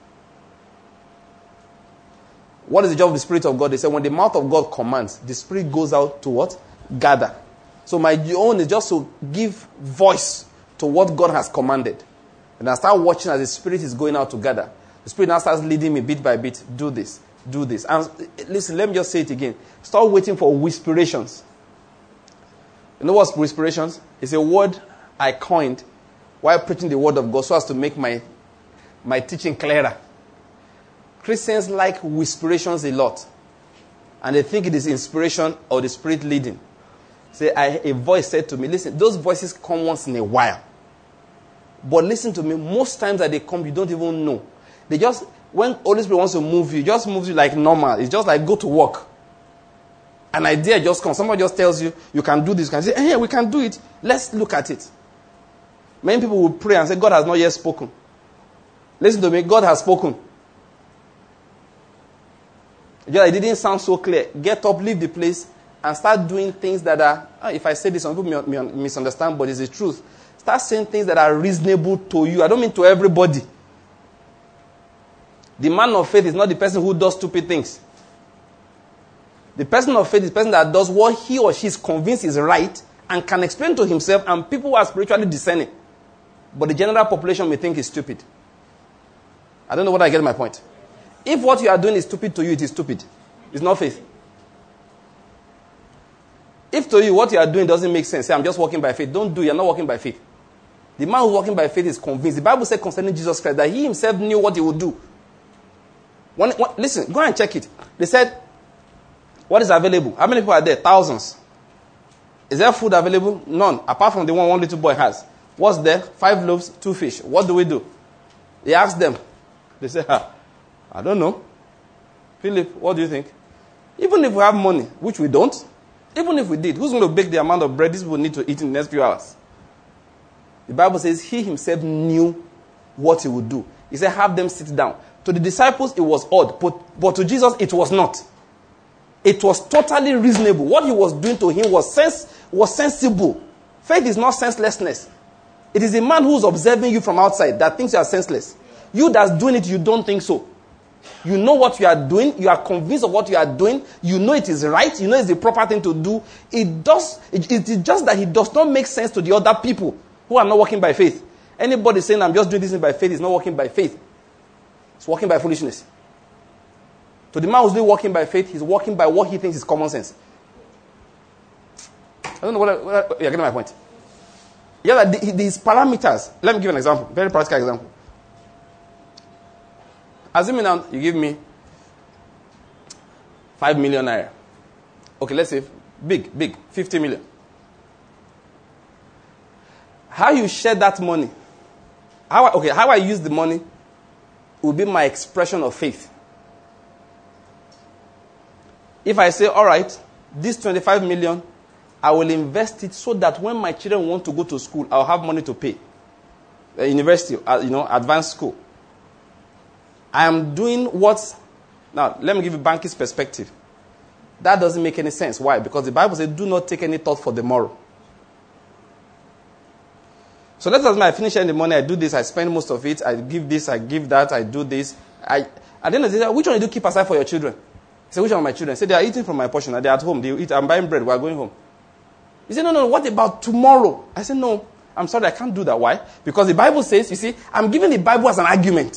What is the job of the Spirit of God? They say when the mouth of God commands, the Spirit goes out to what? Gather. So my own is just to give voice to what God has commanded. And I start watching as the Spirit is going out to gather. The Spirit now starts leading me bit by bit. Do this. Do this. And listen, let me just say it again. Stop waiting for whisperations. You know what's whisperations? It's a word I coined while preaching the word of God so as to make my, my teaching clearer. Christians like whisperations a lot. And they think it is inspiration or the Spirit leading. Say, I, a voice said to me, listen, those voices come once in a while. But listen to me, most times that they come, you don't even know. They just, when Holy Spirit wants to move you, just moves you like normal. It's just like go to work. An idea just comes. Somebody just tells you, you can do this. You can say, hey, we can do it. Let's look at it. Many people will pray and say, God has not yet spoken. Listen to me, God has spoken. Just, it didn't sound so clear. Get up, leave the place, and start doing things that are, oh, if I say this, some people may, may misunderstand, but it's the truth. Start saying things that are reasonable to you. I don't mean to everybody. The man of faith is not the person who does stupid things. The person of faith is the person that does what he or she is convinced is right and can explain to himself, and people who are spiritually discerning. But the general population may think it's stupid. I don't know whether I get my point. If what you are doing is stupid to you, it is stupid. It's not faith. If to you what you are doing doesn't make sense, say I'm just walking by faith. Don't do it. You're not walking by faith. The man who's walking by faith is convinced. The Bible said concerning Jesus Christ that he himself knew what he would do. When, when, listen, go and check it. They said, what is available? How many people are there? Thousands. Is there food available? None. Apart from the one one little boy has. What's there? Five loaves, two fish. What do we do? He asked them. They said, ah, I don't know. Philip, what do you think? Even if we have money, which we don't, even if we did, who's going to bake the amount of bread these people need to eat in the next few hours? The Bible says he himself knew what he would do. He said, have them sit down. To the disciples, it was odd. But, but to Jesus, it was not. It was totally reasonable. What he was doing to him was sense, was sensible. Faith is not senselessness. It is a man who's observing you from outside that thinks you are senseless. You that's doing it, you don't think so. You know what you are doing. You are convinced of what you are doing. You know it is right. You know it's the proper thing to do. It does. It, it is just that it does not make sense to the other people who are not walking by faith. Anybody saying I'm just doing this by faith is not walking by faith. It's walking by foolishness. To the man who's doing walking by faith, he's walking by what he thinks is common sense. I don't know what, I, what I, you're getting my point. Yeah, like the, these parameters. Let me give an example. Very practical example. Assuming now you give me five million naira. Okay, let's say big, big, fifty million. How you share that money, how I, okay, how I use the money will be my expression of faith. If I say, all right, this twenty-five million, I will invest it so that when my children want to go to school, I'll have money to pay. Uh, university, uh, you know, advanced school. I am doing what... Now, let me give you Banky's perspective. That doesn't make any sense. Why? Because the Bible says, do not take any thought for tomorrow. So let's assume I finish in the morning, I do this, I spend most of it, I give this, I give that, I do this. I, at the end of the day, which one do you keep aside for your children? I say, which one of my children? Say, they are eating from my portion. They're at home. They eat. I'm buying bread. We're going home. He said, no, no, what about tomorrow? I said, no, I'm sorry, I can't do that. Why? Because the Bible says, you see, I'm giving the Bible as an argument.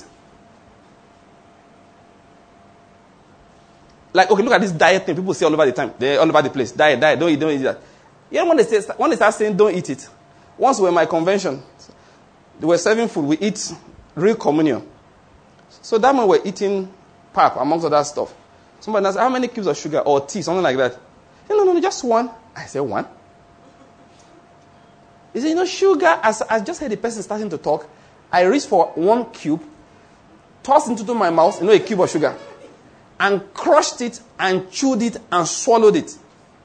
Like, okay, look at this diet thing. People say all over the time. They're all over the place. Diet, diet, don't eat, don't eat that. You know, when they, say, when they start saying don't eat it, once we were in my convention, they were serving food. We eat real communion. So that man were eating pap, amongst other stuff. Somebody asked, how many cubes of sugar or tea, something like that? No, no, no, just one. I said, one? He said, you know, sugar, as I just heard the person starting to talk, I reached for one cube, tossed it into my mouth, you know, a cube of sugar, and crushed it and chewed it and swallowed it.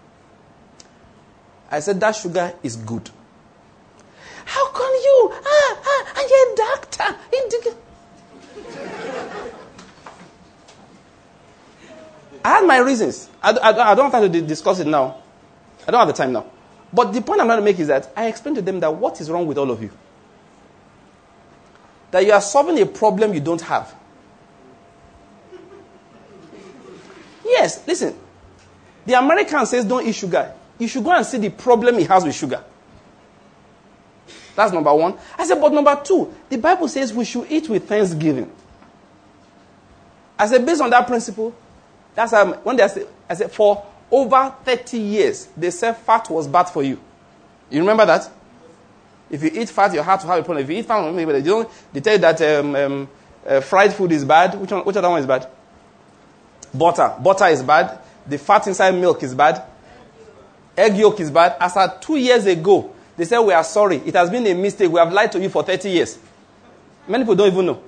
I said, that sugar is good. How come you? Ah, ah, and you're a doctor. I had my reasons. I, I, I don't have time to discuss it now. I don't have the time now. But the point I'm trying to make is that I explained to them that what is wrong with all of you? That you are solving a problem you don't have. Yes, listen. The American says don't eat sugar. You should go and see the problem he has with sugar. That's number one. I said, but number two, the Bible says we should eat with thanksgiving. I said, based on that principle, that's um, when they say, I said, for over thirty years, they said fat was bad for you. You remember that? If you eat fat, your heart will have a problem. If you eat fat, maybe they don't. They tell you that um, um, uh, fried food is bad. Which one? Which other one is bad? Butter. Butter is bad. The fat inside milk is bad. Egg yolk is bad. As at two years ago, they said, we are sorry. It has been a mistake. We have lied to you for thirty years. Many people don't even know.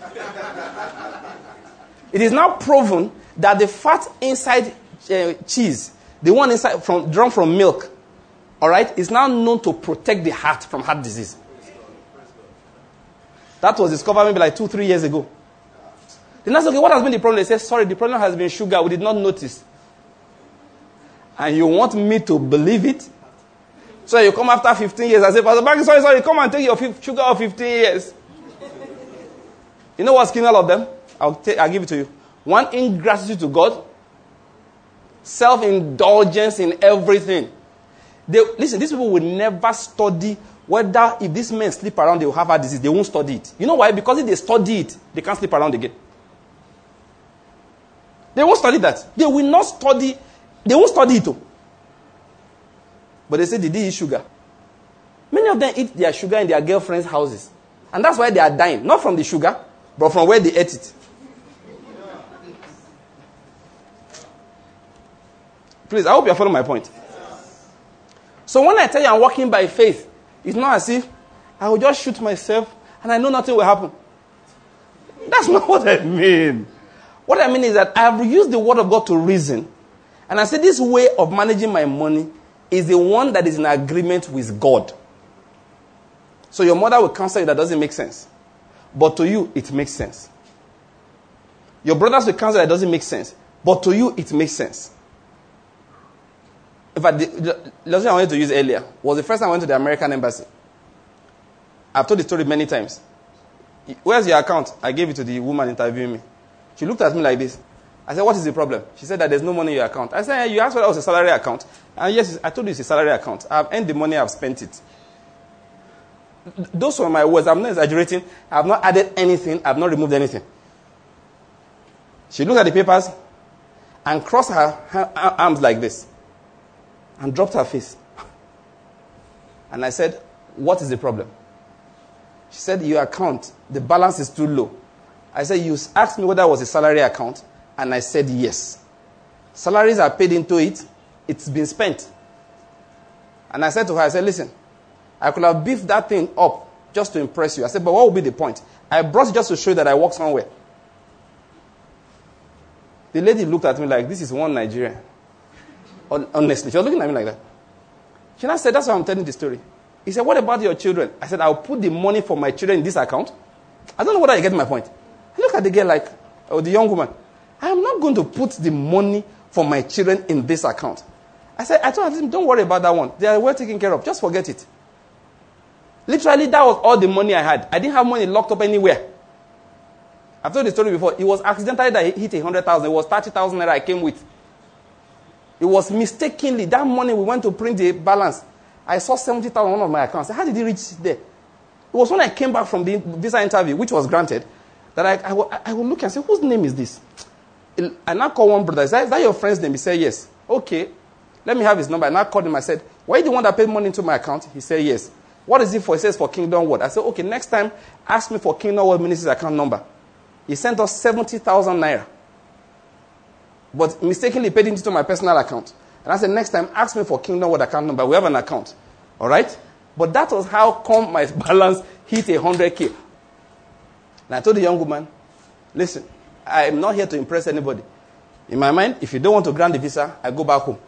It is now proven that the fat inside uh, cheese, the one inside from drawn from milk, all right, is now known to protect the heart from heart disease. That was discovered maybe like two, three years ago. Then I said, okay, what has been the problem? They said, sorry, the problem has been sugar. We did not notice. And you want me to believe it? So you come after fifteen years. I say, Pastor Baggy, sorry, sorry, come and take your sugar of fifteen years. You know what's killing all of them? I'll, take, I'll give it to you. One, ingratitude to God. Self-indulgence in everything. They, listen, these people will never study whether if these men sleep around, they will have heart disease. They won't study it. You know why? Because if they study it, they can't sleep around again. They won't study that. They will not study. They won't study it too. But they say they did eat sugar. Many of them eat their sugar in their girlfriends' houses. And that's why they are dying. Not from the sugar, but from where they ate it. Please, I hope you are following my point. So when I tell you I'm walking by faith, it's not as if I will just shoot myself and I know nothing will happen. That's not what I mean. What I mean is that I have used the word of God to reason. And I say this way of managing my money is the one that is in agreement with God. So your mother will counsel you that doesn't make sense. But to you, it makes sense. Your brothers will counsel that doesn't make sense. But to you, it makes sense. In fact, the, the lesson I wanted to use earlier was the first time I went to the American embassy. I've told the story many times. Where's your account? I gave it to the woman interviewing me. She looked at me like this. I said, what is the problem? She said that there's no money in your account. I said, you asked whether it was a salary account. And yes, I told you it's a salary account. I've earned the money, I've spent it. Those were my words. I'm not exaggerating. I've not added anything. I've not removed anything. She looked at the papers and crossed her, her arms like this and dropped her face. And I said, what is the problem? She said, your account, the balance is too low. I said, you asked me whether it was a salary account. And I said, yes. Salaries are paid into it. It's been spent. And I said to her, I said, listen, I could have beefed that thing up just to impress you. I said, but what would be the point? I brought it just to show you that I work somewhere. The lady looked at me like, this is one Nigerian. Honestly, she was looking at me like that. She now said, that's why I'm telling the story. He said, what about your children? I said, I'll put the money for my children in this account. I don't know whether you get my point. I look at the girl like, or the young woman. I am not going to put the money for my children in this account. I said, I told him, don't worry about that one. They are well taken care of. Just forget it. Literally, that was all the money I had. I didn't have money locked up anywhere. I've told the story before. It was accidentally that I hit one hundred thousand. It was thirty thousand naira I came with. It was mistakenly. That money we went to print the balance. I saw seventy thousand on one of my accounts. How did it reach there? It was when I came back from the visa interview, which was granted, that I, I, will, I will look and say, whose name is this? I now call one brother. I said, is that your friend's name? He said, yes. Okay. Let me have his number. I now called him. I said, were you the one that paid money into my account? He said, yes. What is it for? He says, for Kingdom Word. I said, okay, next time, ask me for Kingdom Word Ministries account number. He sent us seventy thousand naira. But mistakenly paid into my personal account. And I said, next time, ask me for Kingdom Word account number. We have an account. All right? But that was how come my balance hit one hundred K. And I told the young woman, listen, I am not here to impress anybody. In my mind, if you don't want to grant the visa, I go back home.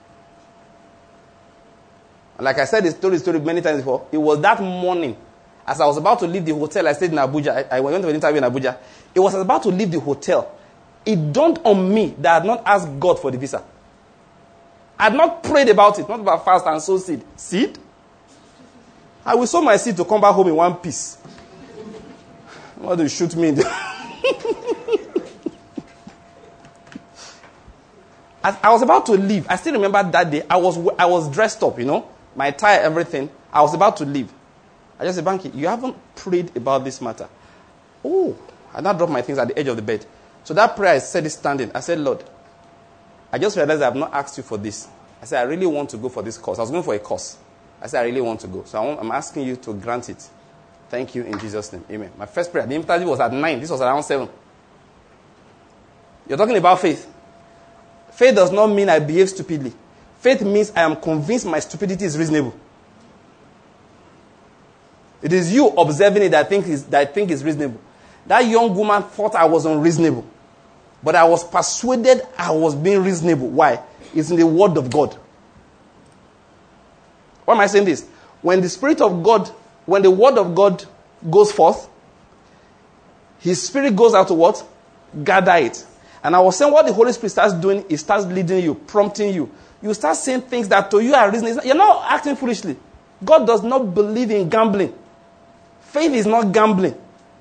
Like I said, this story, story many times before. It was that morning, as I was about to leave the hotel, I stayed in Abuja. I, I went to an interview in Abuja. It was about to leave the hotel. It dawned on me that I had not asked God for the visa. I had not prayed about it, not about fast and sow seed. Seed? I will sow my seed to come back home in one piece. Why do you shoot me in the... As I was about to leave, I still remember that day. I was I was dressed up, you know, my tie, everything. I was about to leave. I just said, Banky, you haven't prayed about this matter. Oh, I now dropped my things at the edge of the bed. So that prayer, I said it standing. I said, Lord, I just realized I have not asked you for this. I said, I really want to go for this course. I was going for a course. I said, I really want to go. So I want, I'm asking you to grant it. Thank you in Jesus' name. Amen. My first prayer, the interview was at nine. This was around seven. You're talking about faith. Faith does not mean I behave stupidly. Faith means I am convinced my stupidity is reasonable. It is you observing it that I think is, that I think is reasonable. That young woman thought I was unreasonable. But I was persuaded I was being reasonable. Why? It's in the Word of God. Why am I saying this? When the Spirit of God, when the Word of God goes forth, His Spirit goes out to what? Gather it. And I was saying what the Holy Spirit starts doing, it starts leading you, prompting you. You start saying things that to you are reasonable. You're not acting foolishly. God does not believe in gambling. Faith is not gambling.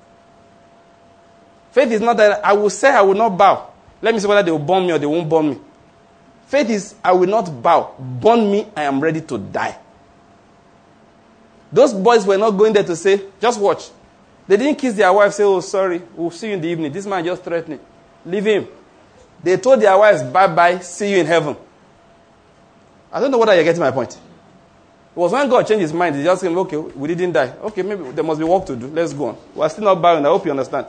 Faith is not that I will say I will not bow. Let me see whether they will burn me or they won't burn me. Faith is I will not bow. Burn me, I am ready to die. Those boys were not going there to say, just watch. They didn't kiss their wife, say, oh, sorry, we'll see you in the evening. This man just threatening. Leave him. They told their wives, bye-bye, see you in heaven. I don't know whether you're getting my point. It was when God changed his mind, he just said, okay, we didn't die. Okay, maybe there must be work to do. Let's go on. We're still not bowing. I hope you understand.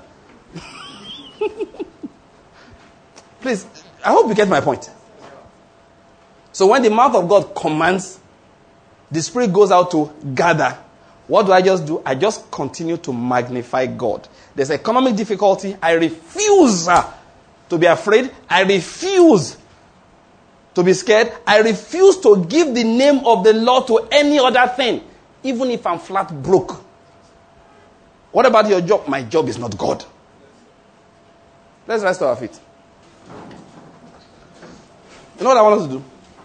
Please, I hope you get my point. So when the mouth of God commands, the Spirit goes out to gather. What do I just do? I just continue to magnify God. There's economic difficulty. I refuse uh, to be afraid. I refuse to be scared. I refuse to give the name of the Lord to any other thing, even if I'm flat broke. What about your job? My job is not God. Let's rise to our feet. You know what I want us to do?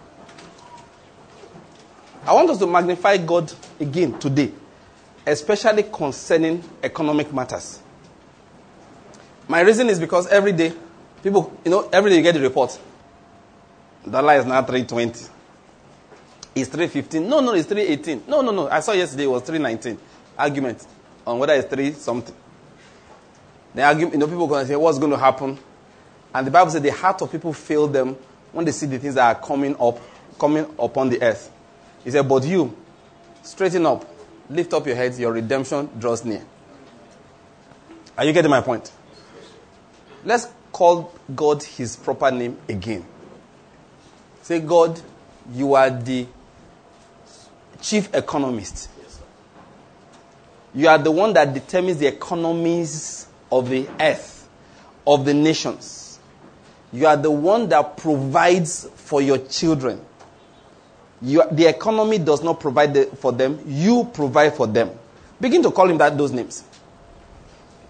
I want us to magnify God again today, especially concerning economic matters. My reason is because every day, people, you know, every day you get the report. Dollar is now three twenty. It's three fifteen. No, no, it's three eighteen. No, no, no. I saw yesterday it was three nineteen. Argument on whether it's three something. The argument, you know, people going to say, what's going to happen? And the Bible said the heart of people fail them when they see the things that are coming up, coming upon the earth. He said, but you, straighten up, lift up your heads, your redemption draws near. Are you getting my point? Let's call God his proper name again. Say, God, you are the chief economist. You are the one that determines the economies of the earth, of the nations. You are the one that provides for your children. You, the economy does not provide the, for them. You provide for them. Begin to call him that those names.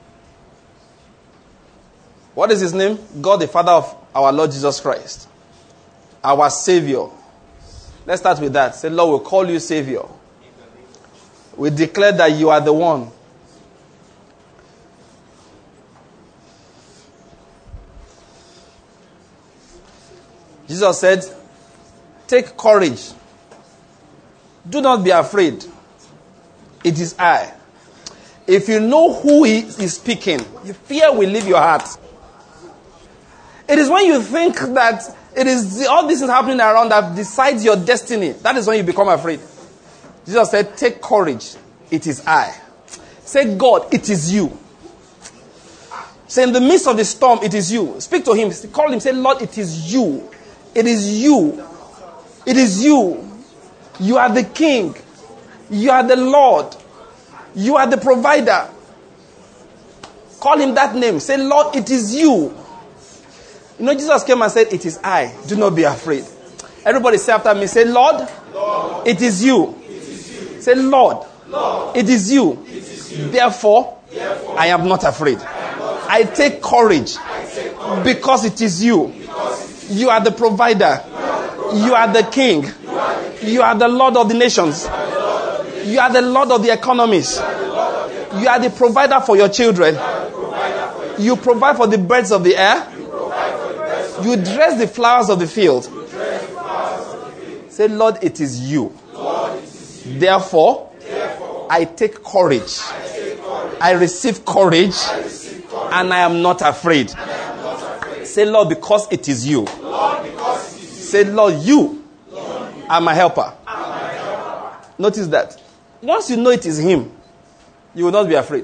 What is his name? God, the Father of our Lord Jesus Christ. our Savior. Let's start with that. Say, Lord, we'll call you Savior. We declare that you are the one. Jesus said, take courage. Do not be afraid. It is I. If you know who he is speaking, fear will leave your heart. It is when you think that it is the, all this is happening around that decides your destiny. That is when you become afraid. Jesus said, take courage. It is I. Say, God, it is you. Say, in the midst of the storm, it is you. Speak to him. Call him. Say, Lord, it is you. It is you. It is you. You are the King. You are the Lord. You are the provider. Call him that name. Say, Lord, it is you. You know, Jesus came and said, it is I. Do not be afraid. Everybody say after me. Say, Lord, Lord it, is you. it is you. Say, Lord, Lord it, is you. it is you. Therefore, Therefore I am not afraid. I, am not afraid. I, take courage I take courage because it is you. It is you are the provider. You are the King. You are the Lord of the nations. You are the Lord of the economies. You are the provider for your children. You provide for the birds of the air. You dress the flowers of the field. Say, Lord, it is you. Therefore, I take courage. I receive courage. And I am not afraid. Say, Lord, because it is you. Say, Lord, you are my helper. Notice that. Once you know it is him, you will not be afraid.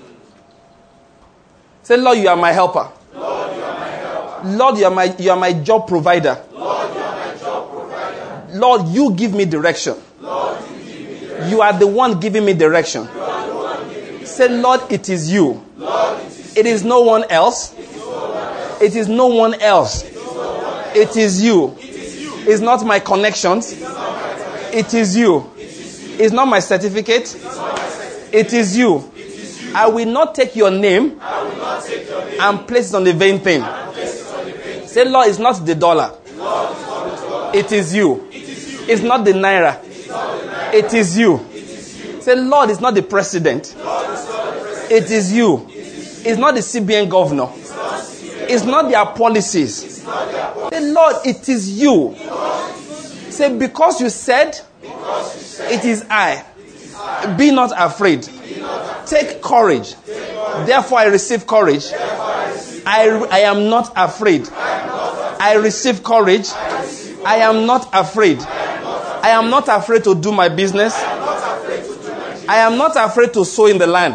Say, Lord, you are my helper. Lord, you are my helper. Lord, you are my, you are my job provider. Lord, you are my job provider. Lord, you give me direction. Lord, you give me direction. You are the one giving me direction. You are the one giving me Say, Lord, it is you. Lord, it is, it is no one else. It is no one else. It is you. It's not my connections. It is you. It's not my certificate. It is you. I will not take your name and place it on the vain thing. Say, Lord, it's not the dollar. It is you. It's not the naira. It is you. Say, Lord, it's not the president. It is you. It's not the C B N governor. It's not their policies. Say, Lord, it is you. Say, because you said, it is I. Be not afraid. Take courage. Therefore, I receive courage. I, I am not afraid. I receive courage. I am not afraid. I am not afraid to do my business. I am not afraid to sow in the land.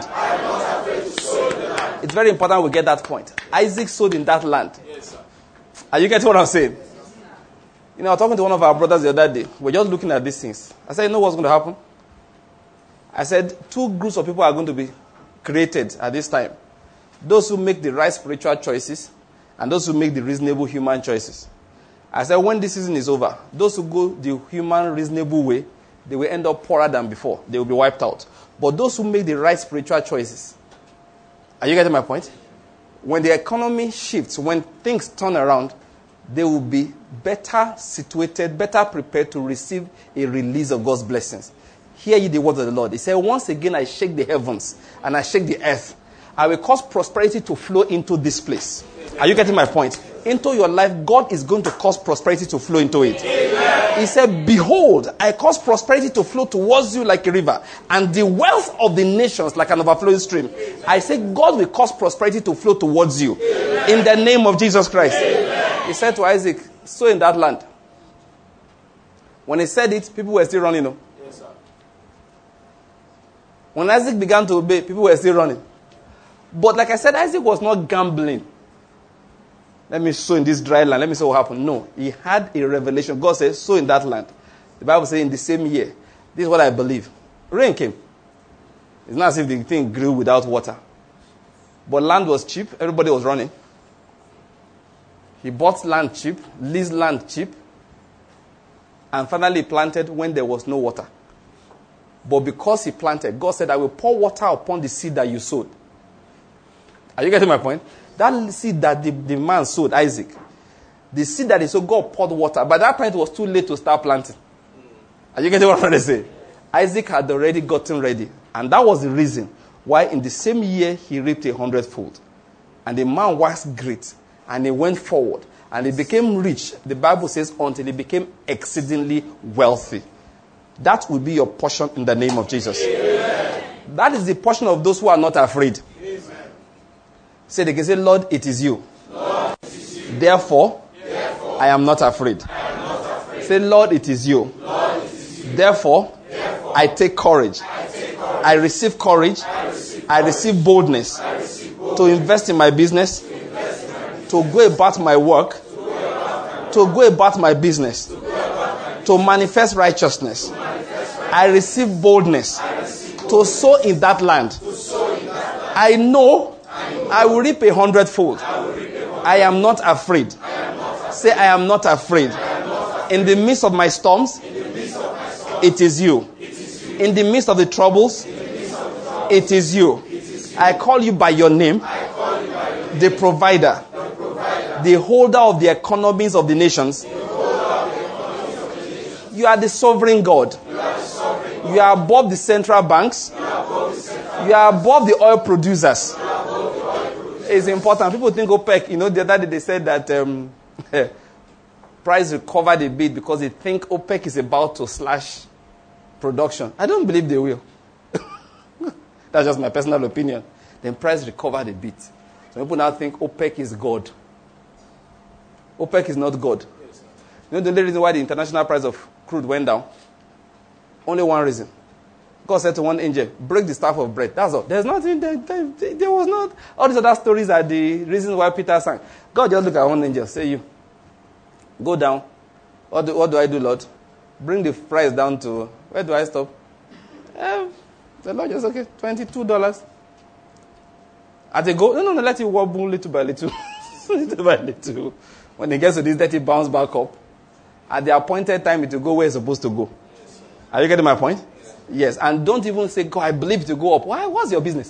It's very important we get that point. Isaac sowed in that land. Are you getting what I'm saying? You know, I was talking to one of our brothers the other day. We're just looking at these things. I said, you know what's going to happen? I said, two groups of people are going to be created at this time. Those who make the right spiritual choices and those who make the reasonable human choices. I said, when this season is over, those who go the human reasonable way, they will end up poorer than before. They will be wiped out. But those who make the right spiritual choices, are you getting my point? When the economy shifts, when things turn around, they will be better situated, better prepared to receive a release of God's blessings. Hear ye the word of the Lord. He said, once again I shake the heavens and I shake the earth. I will cause prosperity to flow into this place. Are you getting my point? Into your life, God is going to cause prosperity to flow into it. Amen. He said, behold, I cause prosperity to flow towards you like a river, and the wealth of the nations like an overflowing stream. I say, God will cause prosperity to flow towards you. Amen. In the name of Jesus Christ. Amen. He said to Isaac, sow in that land. When he said it, people were still running. No? Yes, sir. When Isaac began to obey, people were still running. But like I said, Isaac was not gambling. Let me sow in this dry land. Let me see what happened. No. He had a revelation. God says, sow in that land. The Bible says in the same year. This is what I believe. Rain came. It's not as if the thing grew without water. But land was cheap. Everybody was running. He bought land cheap. Leased land cheap. And finally planted when there was no water. But because he planted, God said, I will pour water upon the seed that you sowed. Are you getting my point? That seed that the, the man sowed, Isaac, The seed that is so God poured water. By that time, it was too late to start planting. Are you getting what I'm trying to say? Isaac had already gotten ready. And that was the reason why in the same year he reaped a hundredfold. And the man was great. And he went forward. And he became rich. The Bible says until he became exceedingly wealthy. That will be your portion in the name of Jesus. Amen. That is the portion of those who are not afraid. Amen. Say they can say, Lord, it is you. Lord, it is you. Therefore, Therefore I, am not afraid. I am not afraid. Say, Lord, it is you. Lord, it is you. Therefore, Therefore I, take courage. I take courage. I receive courage. I receive, I receive boldness, I receive boldness to invest in my business, to, in my business. to go about my work, to go about, to go about my business, to, about my to manifest righteousness. To manifest righteousness. I receive boldness, I receive boldness to sow in that land. To sow in that land. I know I will reap a hundredfold. I am not afraid. Say, I am not afraid. In the midst of my storms, it is you. In the midst of the troubles, it is you. I call you by your name, the provider, the holder of the economies of the nations. You are the sovereign God. You are above the central banks. You are above the oil producers. It's important. People think OPEC, you know, the other day they said that um, price recovered a bit because they think OPEC is about to slash production. I don't believe they will. That's just my personal opinion. Then price recovered a bit. Some people now think OPEC is God. OPEC is not God. You know the only reason why the international price of crude went down? Only one reason. God said to one angel, break the staff of bread. That's all. There's nothing, there, there, there was not. All these other stories are the reasons why Peter sang. God just looked at one angel, say you, go down. What do, what do I do, Lord? Bring the price down to, where do I stop? Um, the Lord just, okay, twenty-two dollars. At they go, no, no, no, let it wobble little by little. little by little. When it gets to this, let it bounce back up. At the appointed time, it will go where it's supposed to go. Are you getting my point? Yes, and don't even say, God, I believe to go up. Why? What's your business?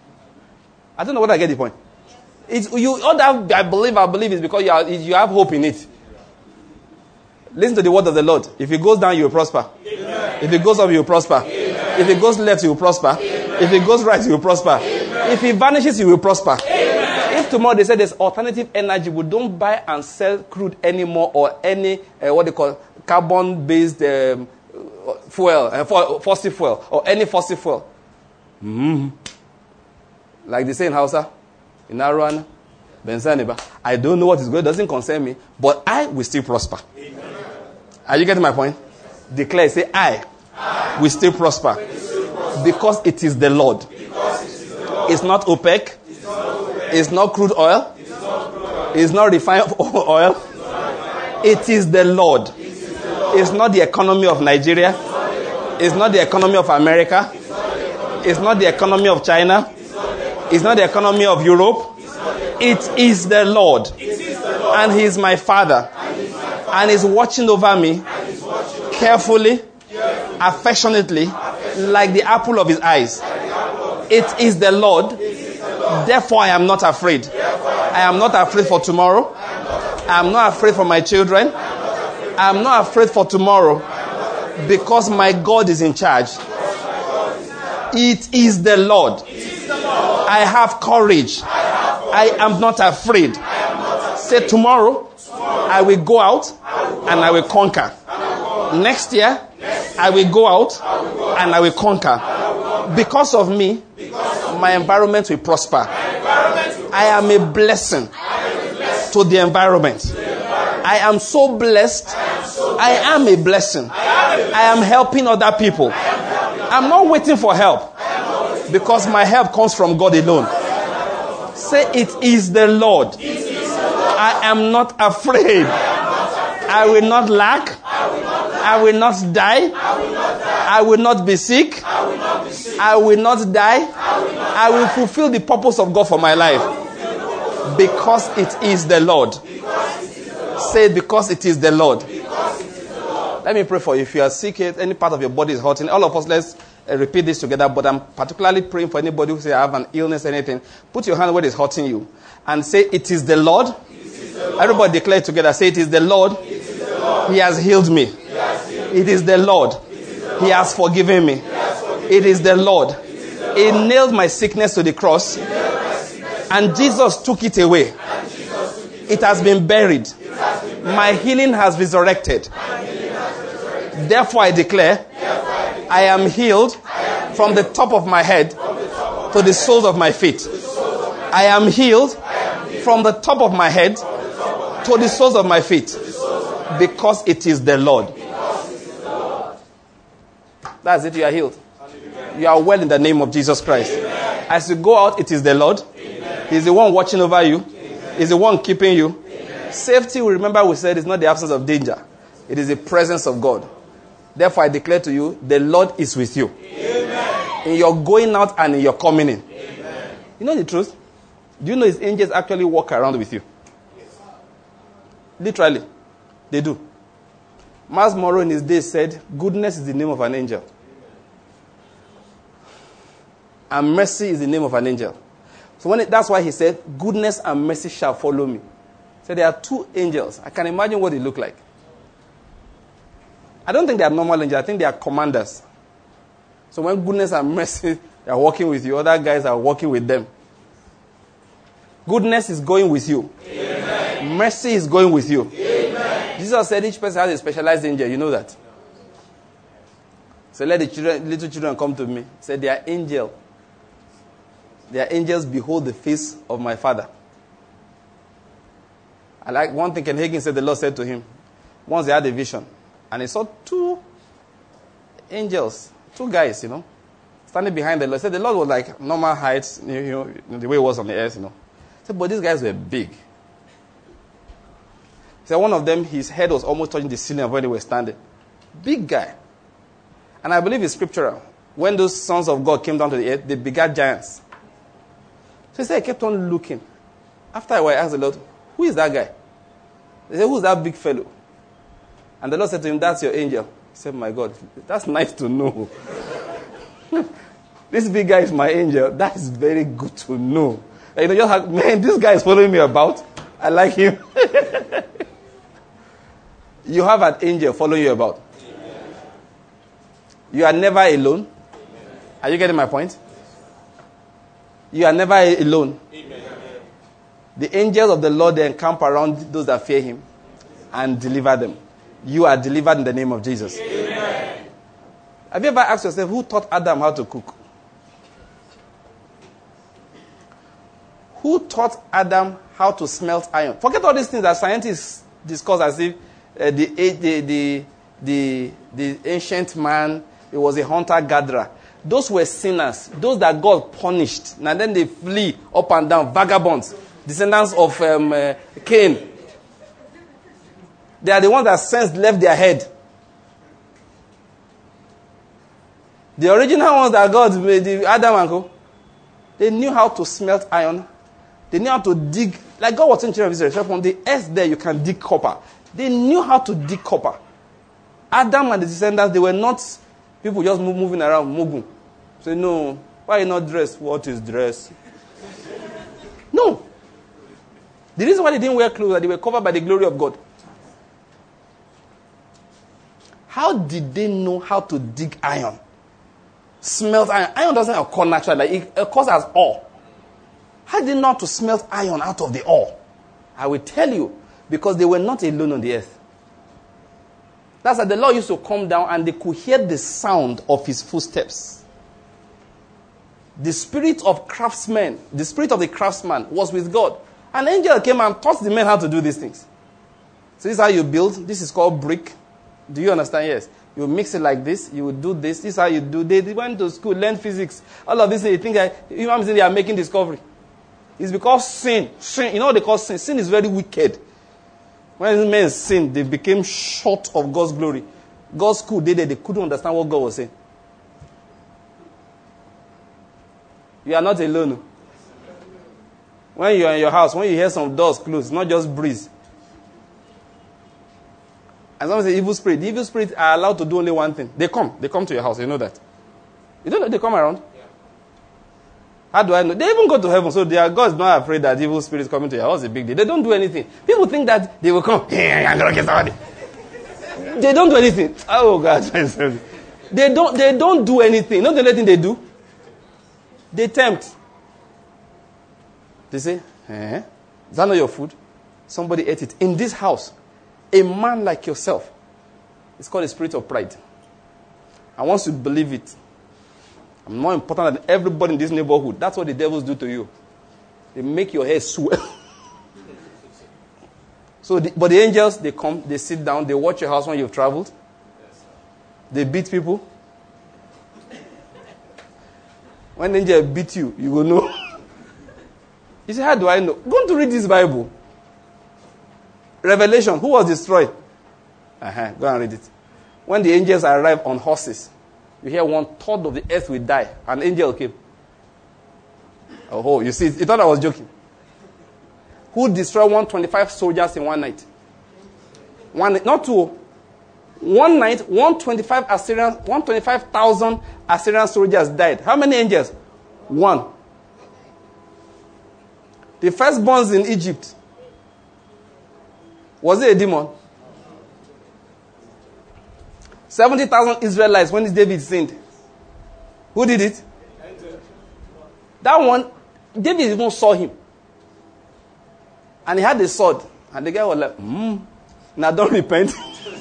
I don't know whether I get the point. It's, you, all that I believe, I believe is because you, are, you have hope in it. Listen to the word of the Lord. If it goes down, you will prosper. Amen. If it goes up, you will prosper. Amen. If it goes left, you will prosper. Amen. If it goes right, you will prosper. Amen. If it vanishes, you will prosper. Amen. If tomorrow they say there's alternative energy, we don't buy and sell crude anymore or any, uh, what they call, carbon-based um, fuel, uh, fossil fuel, or any fossil fuel. Mm-hmm. Like they say in Hausa, in Aruana, Bensaniba. I don't know what is going on. It doesn't concern me, but I will still prosper. Amen. Are you getting my point? Declare, say, I, I will still prosper. Will still prosper. Because it is the Lord. It is the Lord. It's not OPEC. It's not, OPEC. It's not crude oil. It's not, crude oil. It's not refined oil. It's, not it is the Lord. It is the Lord. It's not the economy of Nigeria. It's not the economy of America. It's not the economy of China. It's not the economy of Europe. It is the Lord. And He is my Father. And He's watching over me carefully, affectionately, like the apple of His eyes. It is the Lord. Therefore, I am not afraid. I am not afraid for tomorrow. I am not afraid for my children. I am not afraid for tomorrow because my God is in charge. It is the Lord. I have courage. I am not afraid. Say tomorrow, I will go out and I will conquer. Next year, I will go out and I will conquer. Because of me, my environment will prosper. I am a blessing to the environment. I am so blessed. I am a blessing. I am helping other people. I'm not waiting for help because my help comes from God alone. Say, it is the Lord. I am not afraid. I will not lack. I will not die. I will not be sick. I will not die. I will fulfill the purpose of God for my life because it is the Lord. Say, because it is the Lord. Let me pray for you. If you are sick, any part of your body is hurting, all of us, let's uh, repeat this together. But I'm particularly praying for anybody who say I have an illness, anything. Put your hand where it's hurting you and say, it is the Lord, it is the Everybody declare it together. Say, it is the Lord. It is the Lord. He has healed me. He has healed It is the Lord. It is the Lord. He has forgiven me. He has forgiven It is the Lord. It is the Lord. He nailed my sickness to the cross. He nailed my sickness to And the Jesus cross. took it away. And Jesus took it It has been buried. It has been buried. My healing has resurrected. My healing has resurrected. Therefore I declare, Therefore I declare, I am healed I am from the top of my head from the top of to my the soles of my feet. head to the soles of my I am healed I am healed from the top of my head from the top of my to the soles of my feet. to the soles of my Because it is the Lord. because it is the Lord. That's it, you are healed. You are well in the name of Jesus Christ. Amen. As you go out, it is the Lord. Amen. He's the one watching over you. Amen. He's the one keeping you. Amen. Safety, we remember we said, is not the absence of danger. It is the presence of God. Therefore, I declare to you, the Lord is with you. Amen. In your going out and in your coming in. Amen. You know the truth? Do you know his angels actually walk around with you? Yes. Literally. They do. Miles Monroe in his day said, goodness is the name of an angel. And mercy is the name of an angel. So when it, that's why he said, goodness and mercy shall follow me. So there are two angels. I can imagine what they look like. I don't think they are normal angels. I think they are commanders. So when goodness and mercy are walking with you, other guys are walking with them. Goodness is going with you. Amen. Mercy is going with you. Amen. Jesus said each person has a specialized angel. You know that? So let the children, little children come to me. He said, they are angel. Their angels behold the face of my Father. I like one thing Ken Hagin said, the Lord said to him, once they had a vision, and he saw two angels, two guys, you know, standing behind the Lord. He said the Lord was like normal height, you know, the way it was on the earth, you know. He said, but these guys were big. He said one of them, his head was almost touching the ceiling of where they were standing. Big guy. And I believe it's scriptural. When those sons of God came down to the earth, they begat giants. So he said, I kept on looking. After a while, I asked the Lord, who is that guy? He said, who's that big fellow? And the Lord said to him, that's your angel. He said, my God, that's nice to know. This big guy is my angel. That is very good to know. And you know, just have, man, this guy is following me about. I like him. You have an angel following you about. Amen. You are never alone. Amen. Are you getting my point? You are never alone. Amen. The angels of the Lord, they encamp around those that fear him and deliver them. You are delivered in the name of Jesus. Amen. Have you ever asked yourself, who taught Adam how to cook? Who taught Adam how to smelt iron? Forget all these things that scientists discuss as if uh, the, the, the, the, the ancient man, it was a hunter-gatherer. Those were sinners. Those that God punished. And then they flee up and down. Vagabonds. Descendants of um, uh, Cain. They are the ones that sense left their head. The original ones that God made, Adam and Co., they knew how to smelt iron. They knew how to dig. Like God was saying to children of Israel, from the earth there you can dig copper. They knew how to dig copper. Adam and the descendants, they were not people just move, moving around, moving. Say, no, why are you not dressed? What is dress? No. The reason why they didn't wear clothes is that they were covered by the glory of God. How did they know how to dig iron? Smelt iron. Iron doesn't occur naturally. Like it occurs as ore. How did they know how to smelt iron out of the ore? I will tell you. Because they were not alone on the earth. That's why the Lord used to come down and they could hear the sound of his footsteps. The spirit of craftsmen, the spirit of the craftsman was with God. An angel came and taught the men how to do these things. So this is how you build. This is called brick. Do you understand? Yes. You mix it like this. You will do this. This is how you do. They went to school, learned physics. All of this, they think that humans they are making discovery. It's because sin, sin, you know what they call sin? Sin is very wicked. When men sinned, they became short of God's glory. God's school did it. They couldn't understand what God was saying. You are not alone. When you are in your house, when you hear some doors close, not just breeze. And someone say evil spirit. The evil spirits are allowed to do only one thing. They come. They come to your house. You know that. You don't know they come around? Yeah. How do I know? They even go to heaven, so their God's not afraid that evil spirits coming to your house is a big deal. They don't do anything. People think that they will come. Hey, I'm gonna get somebody. They don't do anything. Oh God, they don't. They don't do anything. Not the only thing they do. They tempt. They say, eh, is that not your food? Somebody ate it in this house. A man like yourself. It's called a spirit of pride. And once you believe it, I'm more important than everybody in this neighborhood. That's what the devils do to you. They make your hair swell. So, the, but the angels, they come, they sit down, they watch your house when you've traveled. They beat people. When the angel beat you, you will know. You say, how do I know? Go to read this Bible. Revelation, who was destroyed? Uh-huh, go and read it. When the angels arrive on horses, you hear one third of the earth will die. An angel came. Oh, you see, you thought I was joking. Who destroyed one hundred twenty-five soldiers in one night? One, not two. One night, one hundred twenty-five Assyrian, one hundred twenty-five thousand Assyrian soldiers died. How many angels? One. The firstborns in Egypt. Was it a demon? seventy thousand Israelites when David sinned. Who did it? That one, David even saw him. And he had a sword. And the guy was like, hmm, now don't repent.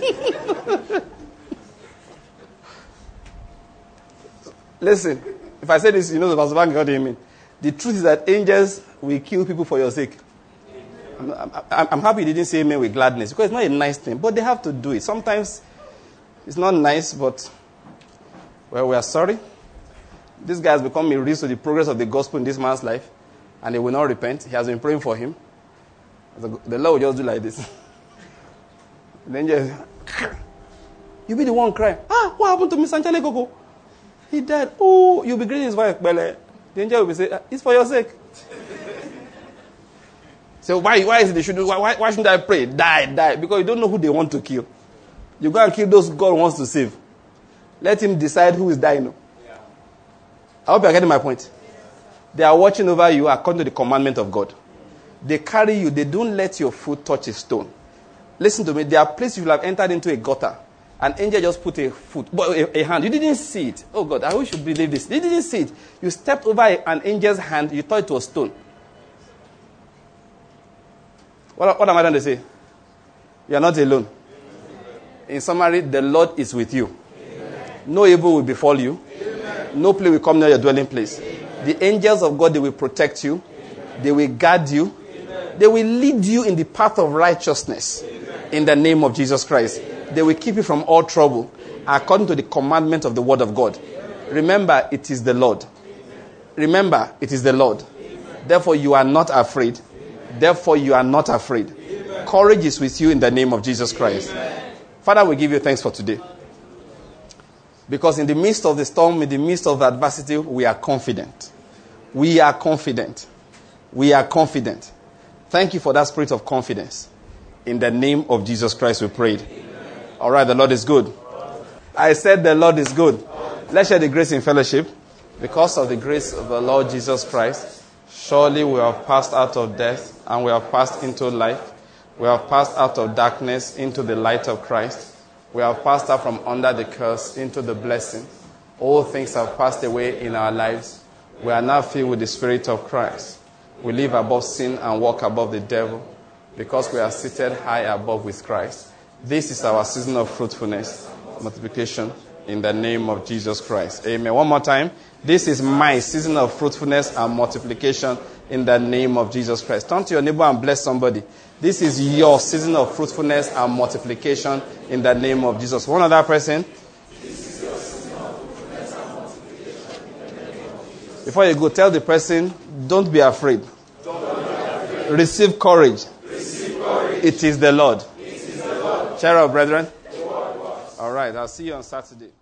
Listen, if I say this, you know the Pastor Bank got him in. The truth is that angels will kill people for your sake. I'm, I'm, I'm happy he didn't say amen with gladness, because it's not a nice thing, but they have to do it. Sometimes it's not nice, but, well, we are sorry. This guy has become a risk to the progress of the gospel in this man's life, and he will not repent. He has been praying for him. The, the Lord will just do like this. Then just, you'll be the one crying. Ah, what happened to Mister Sanchale Koko? He died. Oh, you'll be greeting his wife, Bele. The angel will be saying, it's for your sake. So why, why is it they should do? Why, why shouldn't I pray? Die, die. Because you don't know who they want to kill. You go and kill those God wants to save. Let him decide who is dying. Yeah. I hope you are getting my point. They are watching over you according to the commandment of God. They carry you. They don't let your foot touch a stone. Listen to me. There are places you will have entered into a gutter. An angel just put a foot, a, a hand. You didn't see it. Oh God, I wish you believe this. You didn't see it. You stepped over an angel's hand. You thought it was stone. What, what am I trying to say? You are not alone. In summary, the Lord is with you. Amen. No evil will befall you. Amen. No plague will come near your dwelling place. Amen. The angels of God, they will protect you. Amen. They will guard you. Amen. They will lead you in the path of righteousness. Amen. In the name of Jesus Christ. Amen. They will keep you from all trouble according to the commandment of the word of God. Amen. Remember, it is the Lord. Amen. Remember, it is the Lord. Amen. Therefore, you are not afraid. Amen. Therefore, you are not afraid. Amen. Courage is with you in the name of Jesus Christ. Amen. Father, we give you thanks for today. Because in the midst of the storm, in the midst of the adversity, we are confident. We are confident. We are confident. Thank you for that spirit of confidence. In the name of Jesus Christ, we prayed. Amen. All right, the Lord is good. I said the Lord is good. Let's share the grace in fellowship. Because of the grace of the Lord Jesus Christ, surely we have passed out of death and we have passed into life. We have passed out of darkness into the light of Christ. We have passed out from under the curse into the blessing. All things have passed away in our lives. We are now filled with the Spirit of Christ. We live above sin and walk above the devil because we are seated high above with Christ. This is our season of fruitfulness, multiplication in the name of Jesus Christ. Amen. One more time. This is my season of fruitfulness and multiplication in the name of Jesus Christ. Turn to your neighbor and bless somebody. This is your season of fruitfulness and multiplication in the name of Jesus. One other person. This is your season of fruitfulness and multiplication in the name of Jesus. Before you go, tell the person, don't be afraid. Don't be afraid. Receive courage. Receive courage. It is the Lord. It is the Lord. Share our brethren. All right, I'll see you on Saturday.